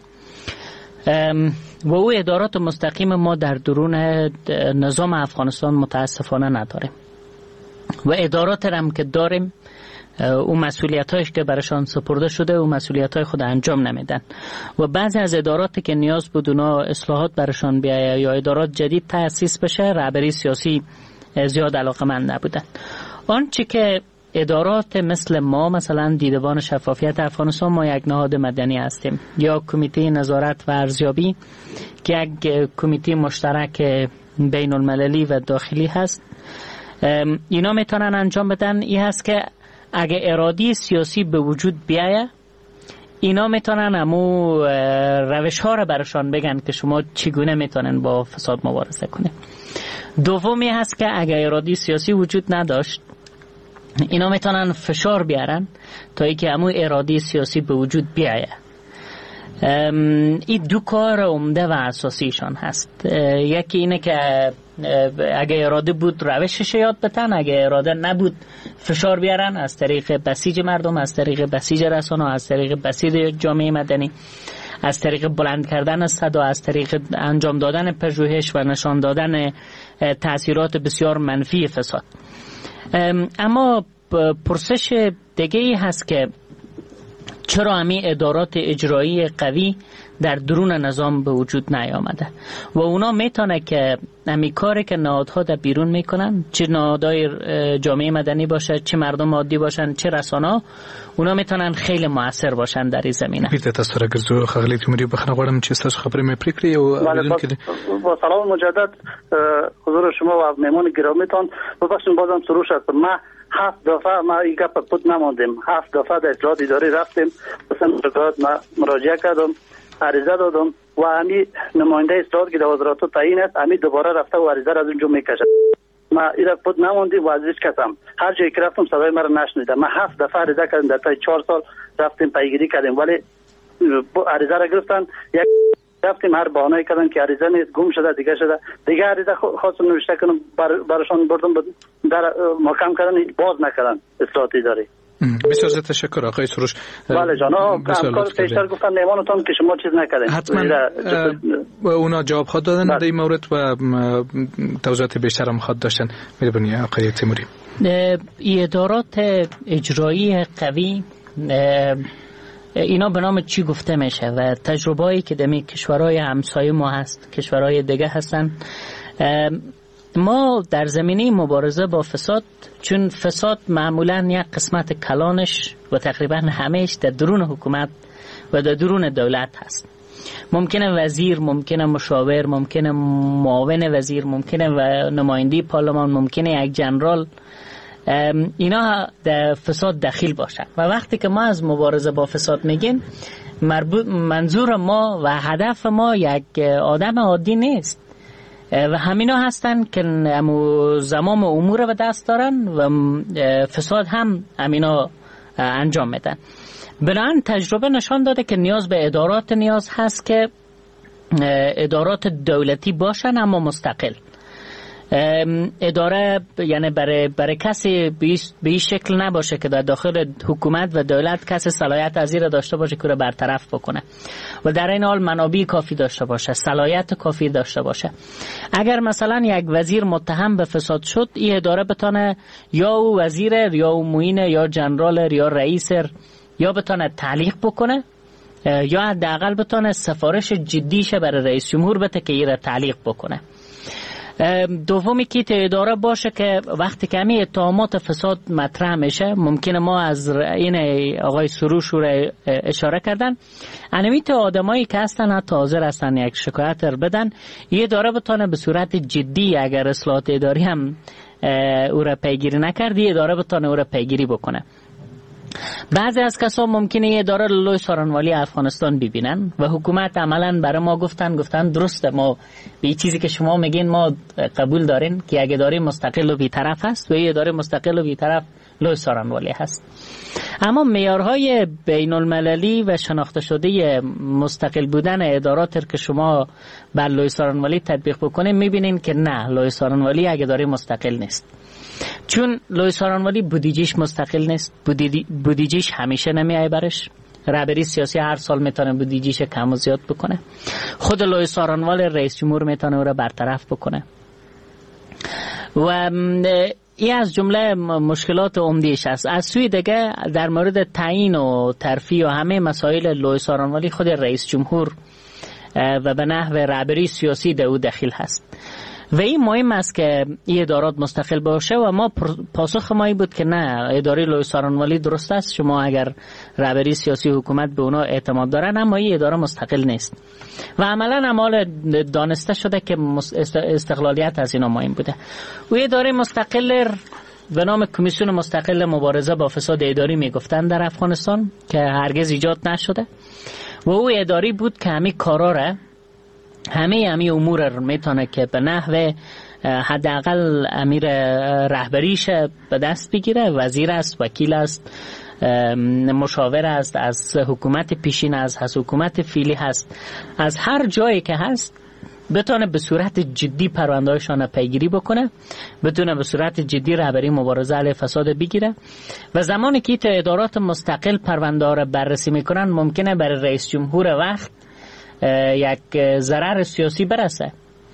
و او ادارات مستقیم ما در درون نظام افغانستان متاسفانه نداریم و ادارات هم که داریم او مسئولیت‌هایش که برشان سپرده شده او مسئولیت‌های خود انجام نمیدن و بعضی از اداراتی که نیاز بود اونا اصلاحات برشان بیاید یا ادارات جدید تأسیس بشه رهبری سیاسی زیاد علاقه‌مند نبودن. آنچه که ادارات مثل ما مثلا دیدبان شفافیت افغانستان ما یک نهاد مدنی هستیم یا کمیته نظارت و ارزیابی که یک کمیته مشترک بین المللی و داخلی هست اینا میتونن انجام بدن. این هست که اگه اراده سیاسی به وجود بیایه اینا میتونن همو روش ها رو برشان بگن که شما چگونه میتونن با فساد مبارزه کنه. دومی هست که اگه اراده سیاسی وجود نداشت اینا میتونن فشار بیارن تا اینکه همو اراده سیاسی به وجود بیایه. این دو کار عمده و اساسیشان هست. یکی اینه که اگه اراده بود روشش یاد بتن، اگه اراده نبود فشار بیارن از طریق بسیج مردم، از طریق بسیج رسانه، از طریق بسیج جامعه مدنی، از طریق بلند کردن صدا، از طریق انجام دادن پژوهش و نشان دادن تأثیرات بسیار منفی فساد. اما پرسش دیگه ای هست که چرا همین ادارات اجرایی قوی در درون نظام به وجود نیامده و اونا میتونه که همین کاری که نهادها در بیرون میکنن، چه نهادهای جامعه مدنی باشه، چه مردم عادی باشن، چه رسانه، اونا میتونن خیلی موثر باشن در این زمینه. بیرته تاسو راګرځو خغلی تیموري بخنه غواړم چې تاسو خبرې مې پرې کړې او بدون کې با سلام مجدد حضور شما و مهمان گرامیتان. ببخشید بازم سروش است. ما 7 دفعه ما این گپ پود نماندیم. 7 دفعه در اطلاعات اداری رفتیم، مثلا ما مراجعه کردم، عریضه دادم و همین نماینده اصلاحات که در وزارت تعیین است همین دوباره رفته و عریضه را از اونجا میکشه. ما ایرا پود نماندیم و از هیچ کسم هر جایی که رفتم صدای مرا نشنیدم. ما 7 دفعه عریضه کردیم، در طی 4 سال رفتیم پیگیری کردیم ولی عریضه را گرفتن. یک رفتیم هر بهانه‌ای کردن که عریضه نیست، گم شده، دیگه عریضه خواستم نوشته کنم براشون بردم در محکم کردن، باز نکردن اصلاحات اداری. بسیار زیاد تشکر آقای سروش. بله جناب، همکار پیشتر گفتن میمانتون که شما چیز نکردین. حتما اونا جواب خود دادن در این مورد و توضیحات بیشتر هم خود داشتن. می‌دونی آقای تیموری این ادارات اجرایی قوی اینا به نام چی گفته میشه و تجربه‌ای که در کشورهای همسایه ما هست، کشورهای دیگه هستن. ما در زمینه مبارزه با فساد، چون فساد معمولا یک قسمت کلانش و تقریبا همهش در درون حکومت و در درون دولت هست. ممکنه وزیر، ممکنه مشاور، ممکنه معاون وزیر، ممکنه و نماینده پارلمان، ممکنه یک جنرال، اینا در فساد دخیل باشن. و وقتی که ما از مبارزه با فساد میگیم، منظور ما و هدف ما یک آدم عادی نیست و همینا هستن که زمام امور به دست دارن و فساد هم همینا انجام میدن. بنابراین تجربه نشان داده که نیاز به ادارات نیاز هست که ادارات دولتی باشن اما مستقل. اداره یعنی برای کسی به این شکل نباشه که در داخل حکومت و دولت کسی صلاحیت از این داشته باشه که رو برطرف بکنه و در این حال منابع کافی داشته باشه، صلاحیت کافی داشته باشه. اگر مثلا یک وزیر متهم به فساد شد، این اداره بتونه یا او وزیر یا او معین یا جنرال یا رئیس یا بتونه تعلیق بکنه یا حداقل بتونه سفارش جدیش برای رئیس جمهور بده که این را تعلیق بکنه. دومی که اداره باشه که وقتی که همین اتهامات فساد مطرح میشه، ممکنه ما از این آقای سروش رو اشاره کردن، انمیت آدمایی که هستن حتی حاضر هستن یک شکایت رو بدن، این اداره بتونه به صورت جدی اگر اصلاحات اداری هم او را پیگیری نکردی، اداره بتونه او را پیگیری بکنه. بعضی از کسا ممکنه یه اداره لوی سارنوالی افغانستان ببینن و حکومت عملا برای ما گفتن درسته، ما به چیزی که شما میگین ما قبول دارین که یک اداره مستقل و بی‌طرف هست و یه اداره مستقل و بی‌طرف لوی سارنوالی هست. اما معیارهای بین المللی و شناخته شده مستقل بودن ادارات که شما بر لوی سارنوالی تطبیق بکنین میبینین که نه، لوی سارنوالی یک اداره مستقل نیست. چون لوی سارنوالی بودجهش مستقل نیست، بودجهش همیشه نمیای برش، رهبری سیاسی هر سال میتونه بودجهش کم و زیاد بکنه، خود لوی سارنوال رئیس جمهور میتونه او را برطرف بکنه و این از جمله مشکلات عمدهش است. از سوی دیگه در مورد تعیین و ترفیع و همه مسائل لوی سارنوالی خود رئیس جمهور و به نحو رهبری سیاسی در او دخیل هست و این مهم است که این ادارات مستقل باشه و ما پاسخ ما بود که نه، اداره لوی سارنوالی درست است، شما اگر رهبری سیاسی حکومت به اونا اعتماد دارن، اما این اداره مستقل نیست و عملا عمال دانسته شده که استقلالیت از اینا مهم بوده. و اداره مستقل به نام کمیسیون مستقل مبارزه با فساد اداری میگفتن در افغانستان که هرگز ایجاد نشده و او اداری بود که همین کارا را همه امور رو میتونه که به نحو حداقل امیر رهبریش به دست بگیره، وزیر است، وکیل است، مشاور است، از حکومت پیشین است، از حکومت فعلی هست، از هر جایی که هست بتونه به صورت جدی پرونده‌هاشون پیگیری بکنه، بتونه به صورت جدی رهبری مبارزه علیه فساد بگیره و زمانی که ادارات مستقل پرونده رو بررسی میکنن ممکنه برای رئیس جمهور وقت یک ضرر سیاسی برسه،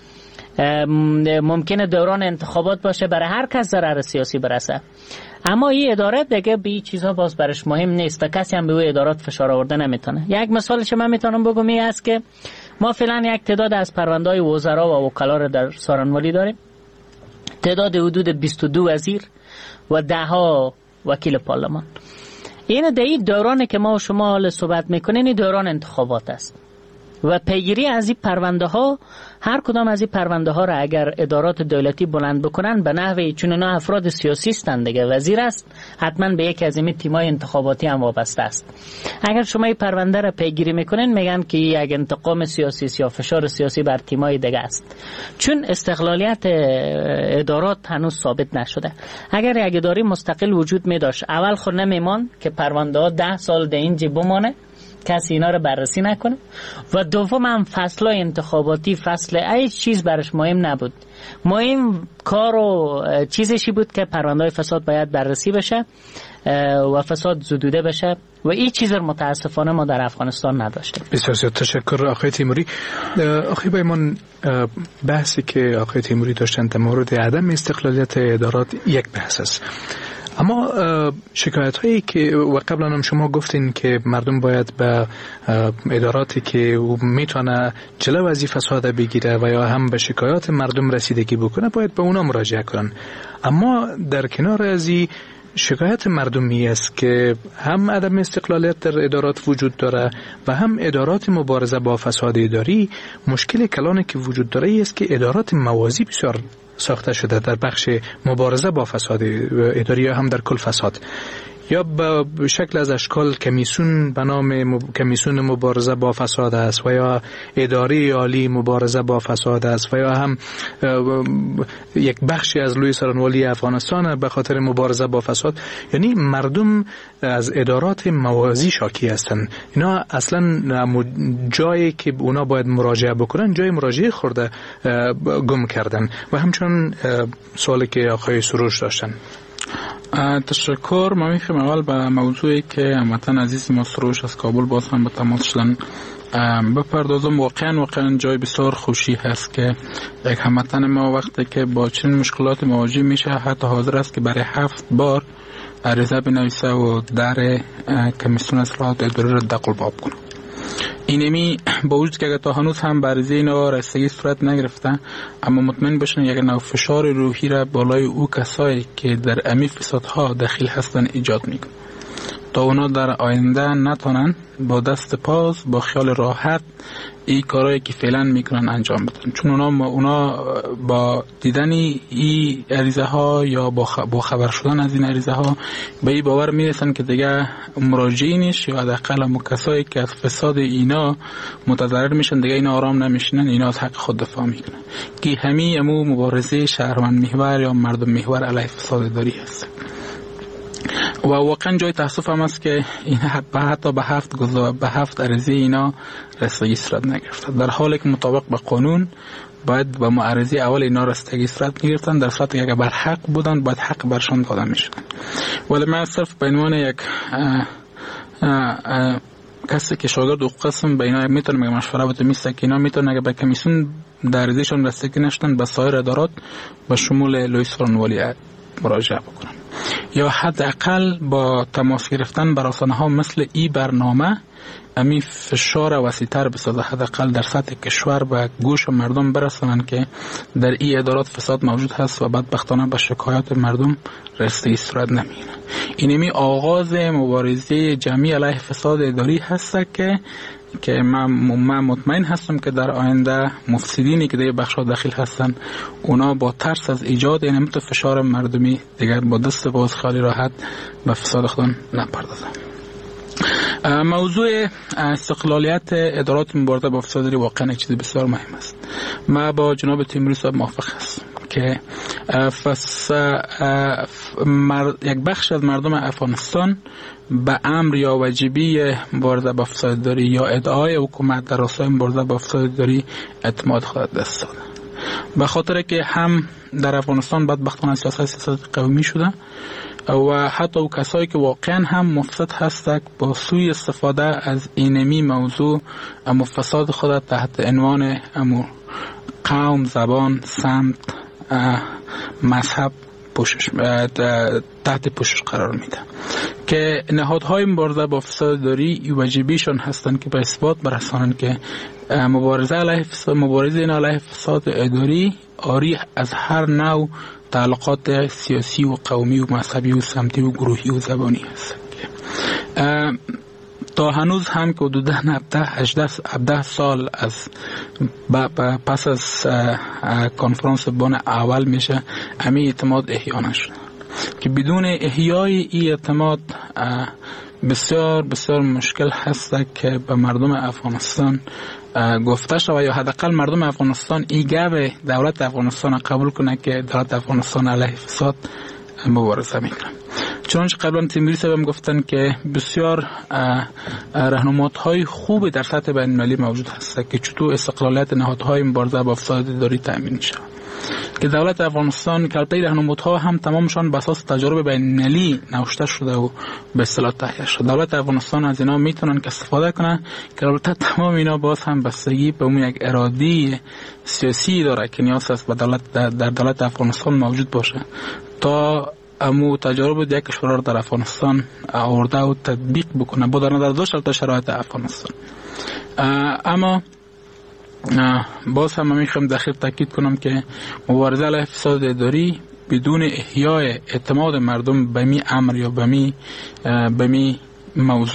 ممکنه دوران انتخابات باشه برای هر کس ضرر سیاسی برسه، اما این اداره دیگه به این چیزها باز برش مهم نیست و کسی هم به اون ادارات فشار آورده نمیتونه. یک مثالش من میتونم بگم این است که ما فعلا یک تعداد از پرونده‌های وزرا و وکلا رو در سارنوالی داریم، تعداد حدود 22 وزیر و 10 وکیل پارلمان. این دورانی که ما و شما حال صحبت میکنین این دوران انتخابات است و پیگیری از این پرونده ها، هر کدام از این پرونده ها را اگر ادارات دولتی بلند بکنن به نحوی، چون اینا افراد سیاسی هستند دیگه، وزیر است حتما به یکی از این تیمای انتخاباتی هم وابسته است، اگر شما این پرونده را پیگیری میکنین میگن که یک انتقام سیاسی یا فشار سیاسی بر تیمای دیگه است، چون استقلالیت ادارات هنوز ثابت نشده. اگر یک اداره مستقل وجود می داشت، اول خود نمیمان که پرونده ها 10 سال در اینجا بمانه، کسی اینا رو بررسی نکنه، و دوم هم فصل انتخاباتی، فصل هیچ چیز برش مهم نبود، مهم کار و چیزشی بود که پرونده فساد باید بررسی بشه و فساد زدوده بشه و این چیز رو متاسفانه ما در افغانستان نداشتیم. بسیار زیاد تشکر آقای تیموری. آقای بایمان، بحثی که آقای تیموری داشتن در مورد عدم استقلالیت ادارات یک بحث است، اما شکایت هایی که و قبلا هم شما گفتین که مردم باید به اداراتی که میتونه جلو از این فساد بگیره و یا هم به شکایات مردم رسیدگی بکنه باید به اونا مراجعه کنن، اما در کنار از این شکایت مردمی است که هم عدم استقلالیت در ادارات وجود داره و هم ادارات مبارزه با فساد اداری. مشکل کلانی که وجود داره است که ادارات موازی بسیار ساخته شده در بخش مبارزه با فساد اداری هم در کل فساد. یا به شکل از اشکال کمیسیون به نام کمیسیون مبارزه با فساد است و یا اداره عالی مبارزه با فساد است و یا هم یک بخشی از لوی سرانوالی افغانستان به خاطر مبارزه با فساد. یعنی مردم از ادارات موازی شاکی هستند. اینا اصلا جایی که اونا باید مراجعه بکنن جای مراجعه خورده گم کردن. و همچنان سوالی که آقای سروش داشتن. تشکر. ما میخوایم اول به موضوعی که هموطن عزیز ما سروش از کابل باز هم به تماس شدن بپردازم. واقعا جای بسیار خوشی هست که یک هموطن ما وقتی که با چنین مشکلات مواجه میشه حتی حاضر است که برای 7 بار عریضه بنویسه و در کمیسیون اصلاحات اداری را دقلباب کنه. اینمی با وجود که اگر تا هنوز هم بررسی اینا رسیدگی صورت نگرفته، اما مطمئن باشن یک نوع فشار روحی را بالای او کسایی که در امی فسادها دخیل هستن ایجاد میکنه تا اونا در آینده نتونن با دست پاس با خیال راحت این کارهایی که فعلا میکنن انجام بدن. چون اونا با دیدن این عریضه ها یا با خبر شدن از این عریضه ها به این باور میرسن که دیگه مراجعینش یا حداقل کسایی که از فساد اینا متضرر میشن دیگه اینا آرام نمیشنن، اینا از حق خود دفاع میکنن که همین مبارزه شهروند محور یا مردم محور علیه فساد اداری هست. و واقعا جای تاسف هم است که این حتی به 7 عریضه اینا رسیدگی صورت نگرفته، در حالی که مطابق به قانون باید به معرضی اول اینا رسیدگی صورت میگرفتن، در صورتی که اگر بر حق بودن باید حق برشان داده میشد. ولی من صرف به عنوان یک کسی که شاگرد حقوق هستم به اینا میتونم یک مشوره بدم که اینا میتونن اگر به کمیسیون در عریضهشون رسیدگی نشدن به سایر ادارات به شمول لوی سرانوالی مراجعه بکنن یا حداقل با تماس گرفتن بر رسانه‌ها مثل این برنامه امی فشار وسیع‌تر بسازه، حداقل در سطح کشور به گوش مردم برسانن که در این ادارات فساد موجود هست و بدبختانه به شکایات مردم رسیدگی صورت نمیگیره. اینمی آغاز مبارزه جمعی علیه فساد اداری هست که من مطمئن هستم که در آینده مفسدینی که در بخش‌ها داخل هستن اونا با ترس از ایجاد این مت فشار مردمی دیگر با دست باز خالی راحت به فساد خودن نپردازن. موضوع استقلالیت ادارات مبارزه با فساد اداری واقعا یک چیز بسیار مهم است. من با جناب تیموری صاحب موافق هستم که یک بخش از مردم افغانستان به امر یا واجبی مبارزه با فساد اداری یا ادعای حکومت در راستای مبارزه با فساد اداری اعتماد خود دست داده، به خاطر که هم در افغانستان بدبختانه سیاست قومی شده و حتی او کسایی که واقعا هم مفسد هستند با سوی استفاده از اینمی موضوع اما فساد خود تحت عنوان قوم، زبان، سمت، مذهب تحت پوشش قرار میده که نهادهای مبارزه با فساد اداری واجبیشون هستند که به اثبات برسانند که مبارزه علیه فساد اداری آری از هر نوع تعلقات سیاسی و قومی و مذهبی و سمتی و گروهی و زبانی هست. تا هنوز هم که حدود 17 سال از پس از کنفرانس بن اول میشه امی اعتماد احیا نشده که بدون احیای این اعتماد بسیار بسیار مشکل هست که به مردم افغانستان گفته شود یا حداقل مردم افغانستان این گپ دولت افغانستان قبول کنه که دولت افغانستان علیه فساد مبارزه میکنه. چنانچه قبلا تیموری صاحب هم گفتن که بسیار راهنماهای خوبی در سطح بین المللی موجود هست که چطور استقلالیت نهادهای مبارزه با فساد اداری تامین شود که دولت افغانستان که البته راهنماها هم تمامشان بر اساس تجارب بین المللی نوشته شده و به اصطلاح تهیه شده. دولت افغانستان از اینا میتونن که استفاده کنه که البته تمام اینا باز هم بستگی به اون یک اراده سیاسی داره که نیاز است به در دولت افغانستان موجود باشه تا امو تجارب دیگه کشورها در افغانستان آورده و تطبیق بکنه با در نظر داشت شرایط افغانستان. اما باز هم میخوام دقیق تاکید کنم که مبارزه علیه فساد اداری بدون احیای اعتماد مردم به می امر یا به می موضوع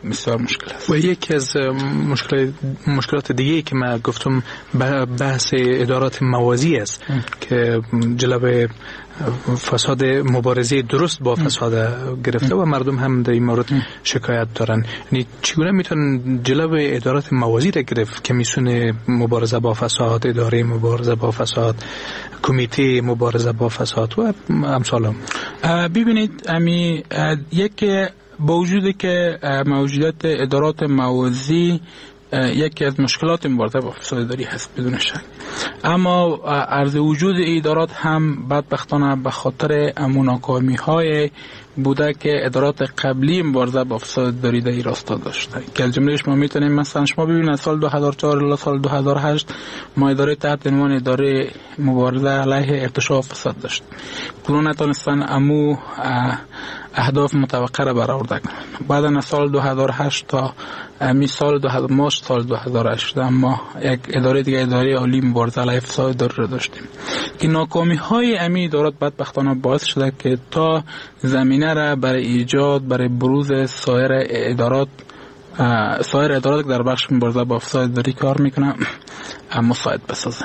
بسیار مشکل است. و یکی از مشکلات دیگه که من گفتم بحث ادارات موازی است که جلوه فساد مبارزه درست با فساد گرفته و مردم هم در این مورد شکایت دارن. یعنی چگونه میتونن جلوه ادارات موازی را گرفت که میتونه مبارزه با فساد، اداره مبارزه با فساد، کمیته مبارزه با فساد و امثال؟ ببینید یک با وجودی که موجودیت ادارات موازی یکی از مشکلات مبارزه با فساد اداری هست بدون شک، اما عرض وجود ادارات هم بدبختانه به خاطر ناکامی‌های بوده که ادارات قبلی مبارزه با فساد اداری در این راستا داشته، که از جملهش ما میتونیم مثلا شما ببینید از سال 2004 الی سال 2008 ما اداره تحت عنوان اداره مبارزه علیه ارتشاء فساد داشت. کدوم نتونستن امو اهداف متوقع را برآورده کنند. بعد از سال 2008 تا سال 2008 ما یک اداره دیگه، اداره عالی مبارزه علیه فساد اداری را داشتیم که ناکامی‌های امی ادارات بدبختانه باعث شده که تا زمینه را برای ایجاد برای بروز سایر ادارات که در بخش مبارزه با فساد اداری کار میکنن مساعد بسازه.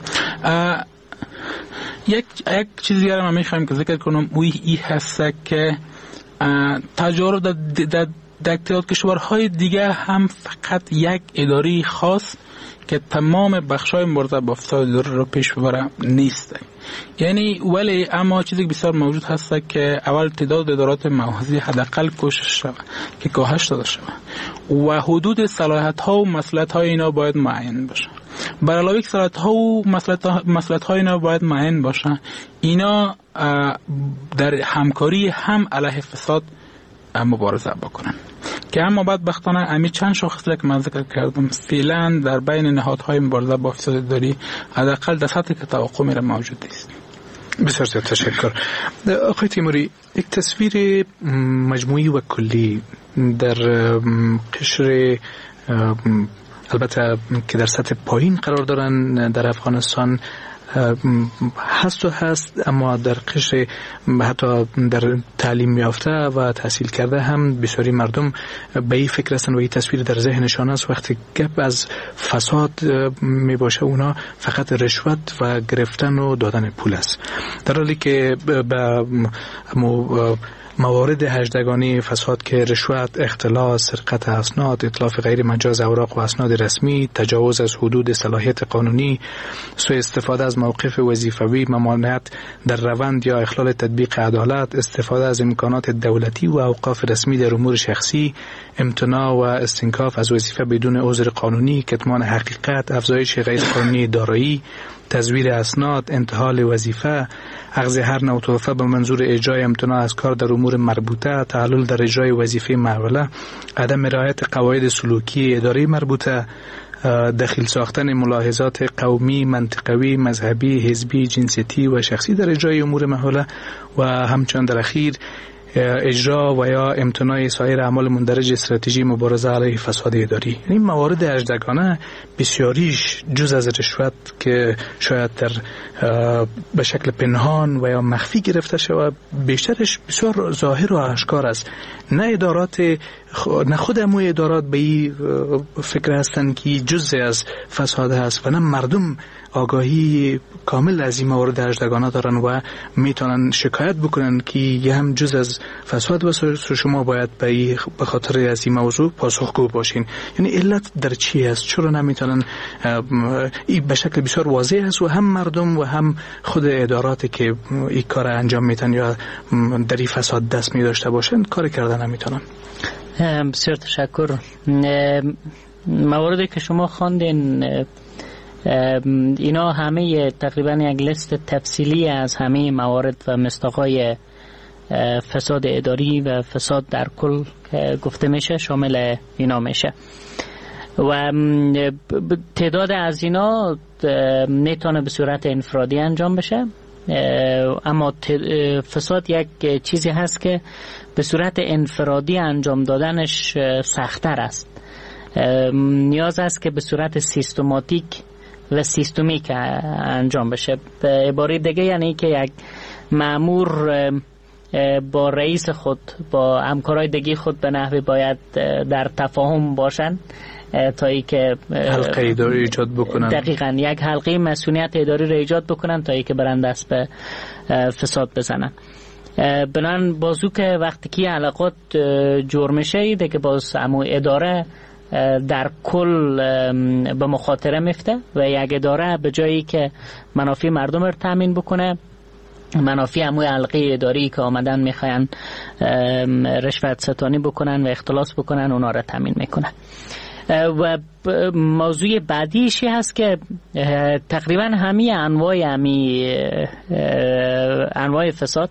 یک چیزی دیگه من میخوایم که ذکر کنم این هست که تجارب در کشورهای دیگه هم فقط یک اداره خاص که تمام بخشای مبارزه با فساد اداری رو پیش ببره نیست. یعنی ولی اما چیزی بسیار موجود هست که اول تعداد ادارات موازی حداقل کوشش شود که کاهش داده شود و حدود صلاحیت ها و مسئولیت های اینا باید معین باشه. بر علاوه صلاحیت ها و مسئولیت های اینا باید معین باشه. اینا در همکاری هم علیه فساد مبارزه بکنن که اما بدبختانه امی چند شاخصی که من ذکر کردم فعلا در بین نهادهای مبارزه با فساد اداری حداقل در سطحی که توقع میره موجود است. بسیار زیاد تشکر. آقای تیموری، یک تصویر مجموعی و کلی در قشر البته که در سطح پایین قرار دارن در افغانستان هست، اما در قشر حتی در تعلیم یافته و تحصیل کرده هم بسیاری مردم به این فکر هستند و این تصویر در ذهنشان است. وقتی گپ از فساد می باشه اونا فقط رشوت و گرفتن و دادن پول است، در حالی که به موارد هجدگانی فساد که رشوت، اختلاس، سرقت اسناد، اتلاف غیر مجاز اوراق و اسناد رسمی، تجاوز از حدود صلاحیت قانونی، سوء استفاده از موقف وظیفوی، ممانعت در روند یا اخلال تطبیق عدالت، استفاده از امکانات دولتی و اوقاف رسمی در امور شخصی، امتناع و استنکاف از وظیفه بدون عذر قانونی، کتمان حقیقت، افزایش غیر قانونی دارایی، تزویر اسناد، انتحال وظیفه، اخذ هر نوع تحفه به منظور اجرای امتناع از کار در امور مربوطه، تعلل در اجرای وظیفه معامله، عدم رعایت قواعد سلوکی اداره مربوطه، دخیل ساختن ملاحظات قومی، منطقوی، مذهبی، حزبی، جنسیتی و شخصی در اجرای امور محاله و همچنین در اخیر اجرا و یا امتناع سایر اعمال مندرج استراتژی مبارزه علیه فساد اداری. این موارد هجدگانه بسیاریش جز از رشوت که شاید در به شکل پنهان و یا مخفی گرفته شود، بیشترش بسیار ظاهر و آشکار است. نه ادارات نه خود اموی ادارات به این فکر هستند که جزء از فساد هست و نه مردم آگاهی کامل از این موارد هجدگانه دارن و میتونن شکایت بکنن که یه هم جز از فساد و شما باید به خاطر از این موضوع پاسخگو باشین. یعنی علت در چی است؟ چرا نمیتونن؟ این به شکل بسیار واضح است و هم مردم و هم خود اداراتی که این کار انجام میتن یا در این فساد دست می داشته باشن کار کردن نمیتونن. بسیار تشکر. مواردی که شما خواندین اینا همه تقریبا یک لیست تفصیلی از همه موارد و مصداقای فساد اداری و فساد در کل گفته میشه، شامل اینا میشه و تعداد از اینا نتونه به صورت انفرادی انجام بشه، اما فساد یک چیزی هست که به صورت انفرادی انجام دادنش سخت‌تر است. نیاز است که به صورت سیستماتیک و سیستمیک انجام بشه. به عبارت دیگه یعنی که یک مأمور با رئیس خود، با همکارای دیگه خود به نحوی باید در تفاهم باشن تا ای که حلقه اداری ایجاد بکنن. دقیقاً یک حلقه مسئولیت اداری را ایجاد بکنن تا ای که برن دست به فساد بزنن. بنان بازو که وقتی که علاقات جور میشه دیگه باز امو اداره در کل به مخاطره میفته و یک اداره به جایی که منافع مردم رو تامین بکنه، منافع اموی حلقه اداری که آمدن میخواین رشوت ستانی بکنن و اختلاس بکنن اونا رو تامین میکنه. و موضوع بعدیشی هست که تقریبا همه انواع فساد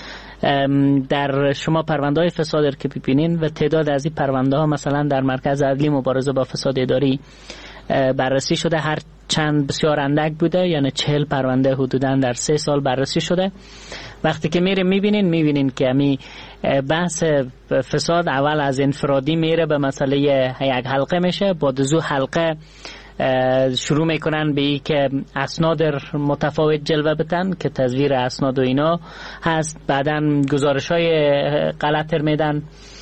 در شما پرونده های فساد که ببینین و تعداد از این پرونده ها مثلا در مرکز عدلی مبارزه با فساد اداری بررسی شده، هر چند بسیار اندک بوده، یعنی 40 پرونده حدوداً در 3 سال بررسی شده. وقتی که میبینین که همی بحث فساد اول از انفرادی میره به مسئله یک حلقه میشه، بعد از حلقه شروع میکنن به ای که اسناد متفاوت جلوه بتن که تزویر اسناد و اینا هست، بعدن گزارش های غلط میدن،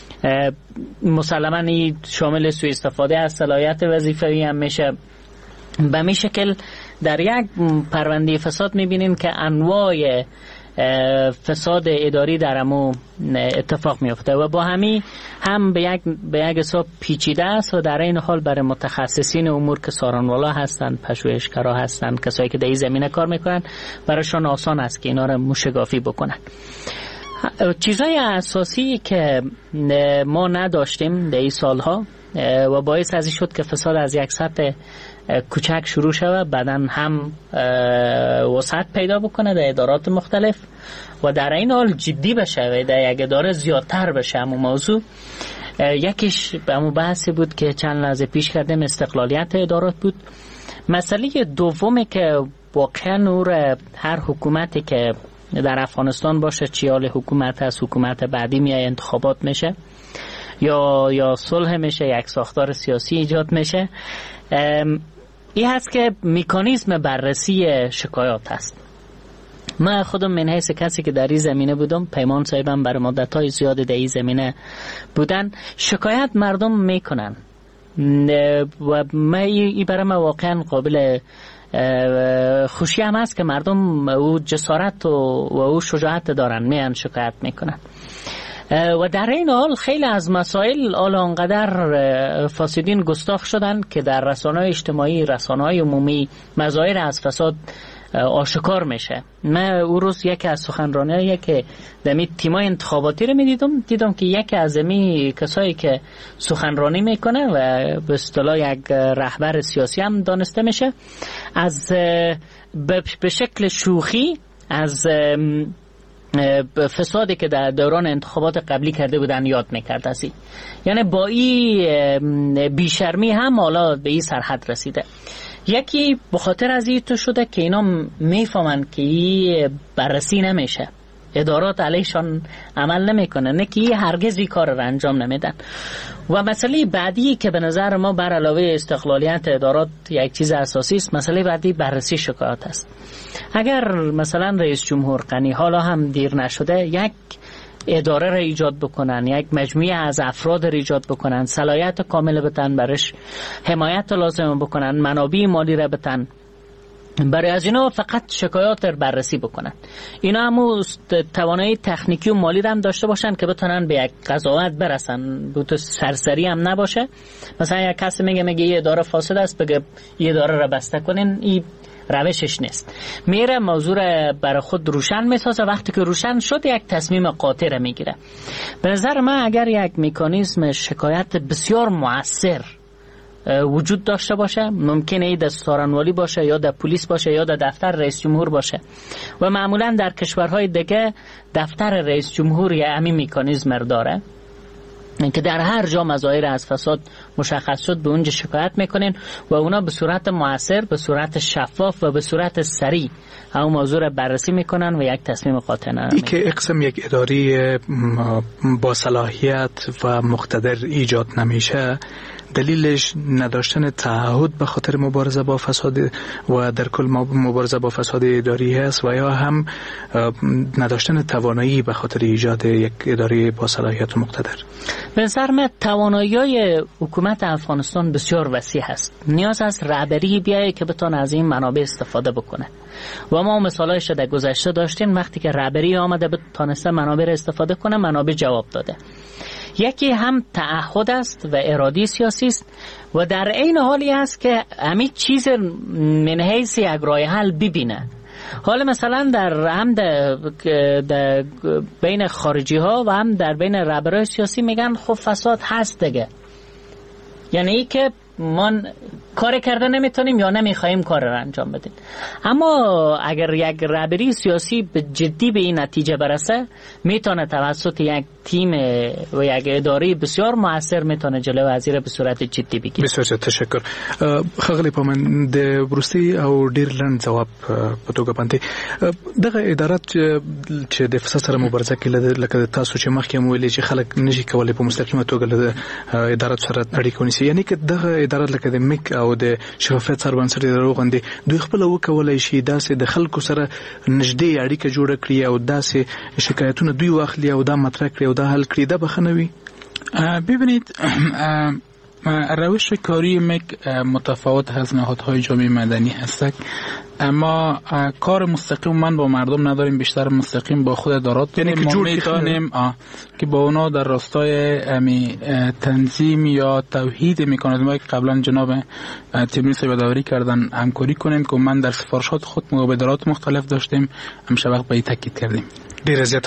مسلماً این شامل سوء استفاده از صلاحیت وظیفه‌ای هم میشه. به می شکل در یک پرونده فساد میبینین که انواع فساد اداری در امو اتفاق میفته و با همی هم به یک حساب پیچیده است و در این حال برای متخصصین امور که سارانوالا هستند، پژوهشگرا هستند، کسایی که در این زمینه کار میکنن، برایشان آسان است که اینا رو موشگافی بکنن. چیزهای اساسی که ما نداشتیم در این سالها و باعث ازی شد که فساد از یک سطح کوچک شروع شود، بعداً هم وسعت پیدا بکنه در ادارات مختلف و در این حال جدی بشه و در یک اداره زیادتر بشه. همون موضوع یکیش به همون بحثی بود که چند لحظه پیش کردیم، استقلالیت ادارات بود. مسئله دومی که واقعا نور هر حکومتی که در افغانستان باشه، چیال حکومت هست، حکومت بعدی میای انتخابات میشه یا صلح میشه، یک ساختار سیاسی ایجاد میشه، این هست که مکانیزم بررسی شکایات هست. من خودم من حیث کسی که در این زمینه بودم، پیمان صاحبم برای مدت‌های زیاد در این زمینه بودن، شکایت مردم میکنن و این برای من واقعا قابل خوشی هم هست که مردم او جسارت و او شجاعت دارن، میان شکایت میکنن. و در این حال خیلی از مسائل آنقدر فاسدین گستاخ شدن که در رسانه‌های اجتماعی، رسانه‌های عمومی مظاهر از فساد آشکار میشه. من او روز یکی از سخنرانی‌هایی که دمی تیمای انتخاباتی رو دیدم که یکی از امی کسایی که سخنرانی میکنه و به اصطلاح یک رهبر سیاسی هم دانسته میشه، از به شکل شوخی از فسادی که در دوران انتخابات قبلی کرده بودن یاد میکرد اسی. یعنی با این بیشرمی هم حالا به این سرحد رسیده. یکی بخاطر از این تو شده که اینا میفهمن که این بررسی نمیشه، ادارات علیشان عمل نمیکنه، نه که هرگز این کار رو انجام نمیدن. و مسئله بعدی که به نظر ما بر علاوه استقلالیت ادارات یک چیز اساسی است، مسئله بعدی بررسی شکایات است. اگر مثلا رئیس جمهور غنی حالا هم دیر نشده یک اداره را ایجاد بکنن، یک مجموعه از افراد را ایجاد بکنن، صلاحیت کامل بتن برش، حمایت لازم بکنن، منابع مالی را بتن، برای از اینا فقط شکایات رو بررسی بکنن. اینا هم توانایی تکنیکی و مالی هم داشته باشن که بتونن به یک قضاوت برسن، بوت سرسری هم نباشه. مثلا یک کسی میگه یه اداره فاسد است، بگه یه اداره رو بسته کنین، این روشش نیست. میره موضوع رو برای خود روشن میسازه، وقتی که روشن شد یک تصمیم قاطع رو میگیره. به نظر من اگر یک مکانیزم شکایت بسیار مؤثر وجود داشته باشه، ممکنه ای در سارانوالی باشه یا در پلیس باشه یا در دفتر رئیس جمهور باشه و معمولا در کشورهای دیگه دفتر رئیس جمهور یه همین مکانیزم داره که در هر جا مظاهر از فساد مشخص شد به اونجا شکایت میکنین و اونا به صورت مؤثر، به صورت شفاف و به صورت سریع همون موضوع رو بررسی میکنن و یک تصمیم قاطع میگیرن. این که اقسم یک اداری با صلاحیت و مقتدر ایجاد نمیشه، دلیلش نداشتن تعهد به خاطر مبارزه با فساد و در کل مبارزه با فساد اداری است و یا هم نداشتن توانایی به خاطر ایجاد یک اداره با صلاحیت و مقتدر؟ به نظر من توانایی حکومت افغانستان بسیار وسیع است. نیاز است رهبری بیایه که بتونه از این منابع استفاده بکنه و ما مثالایش در گذشته داشتیم. وقتی که رهبری آمده تونسته منابع را استفاده کنه، منابع جواب داده. یکی هم تعهد است و اراده سیاسی است و در این حالی است که همین چیز من حیث یک راه حل ببینه. حالا مثلا در هم در بین خارجی ها و هم در بین رهبران سیاسی میگن خب فساد هست دیگه، یعنی ای که ما کار کرده نمیتونیم یا نمیخوایم کار را انجام بدیم. اما اگر یک رهبری سیاسی به جدی به این نتیجه برسه، میتونه توسط یک تیم و یک اداره بسیار موثر میتونه جلوی وزیر به صورت جدی بگیره. بسیار تشکر. خغلی پامن د بروسي او ډیر لند جواب په توګه باندې دغه ادارات چې د فساد سره مبارزه کوي، لکه تاسو چې مخکې مو ویلي چې خلک نشي کولای په مستقیمه توګه له ادارات سره اړیکه ونیسي، یعنی که دغه ادارات لکه د میک او د شفافیت سره بنسټ ادارو غوندي دوی خپل وکولای شي داسې د خلکو سره نږدې اړیکه جوړه کړي او داسې شکایتونه دوی واخلي او دا مطرح کړي او دا حل کړي. دا بخنوي. ببینید روش کاری میک متفاوت از نهادهای جامعه مدنی هست، اما کار مستقیم من با مردم نداریم، بیشتر مستقیم با خود ادارات، یعنی که جور میتونیم که با اونا در راستای تنظیم یا توحید میکانیزم‌هایی که قبلا جناب تیمریس یادآوری کردن همکاری کنیم که من در سفارشات خود با ادارات مختلف داشتیم، همیشه وقت به این تاکید کردیم.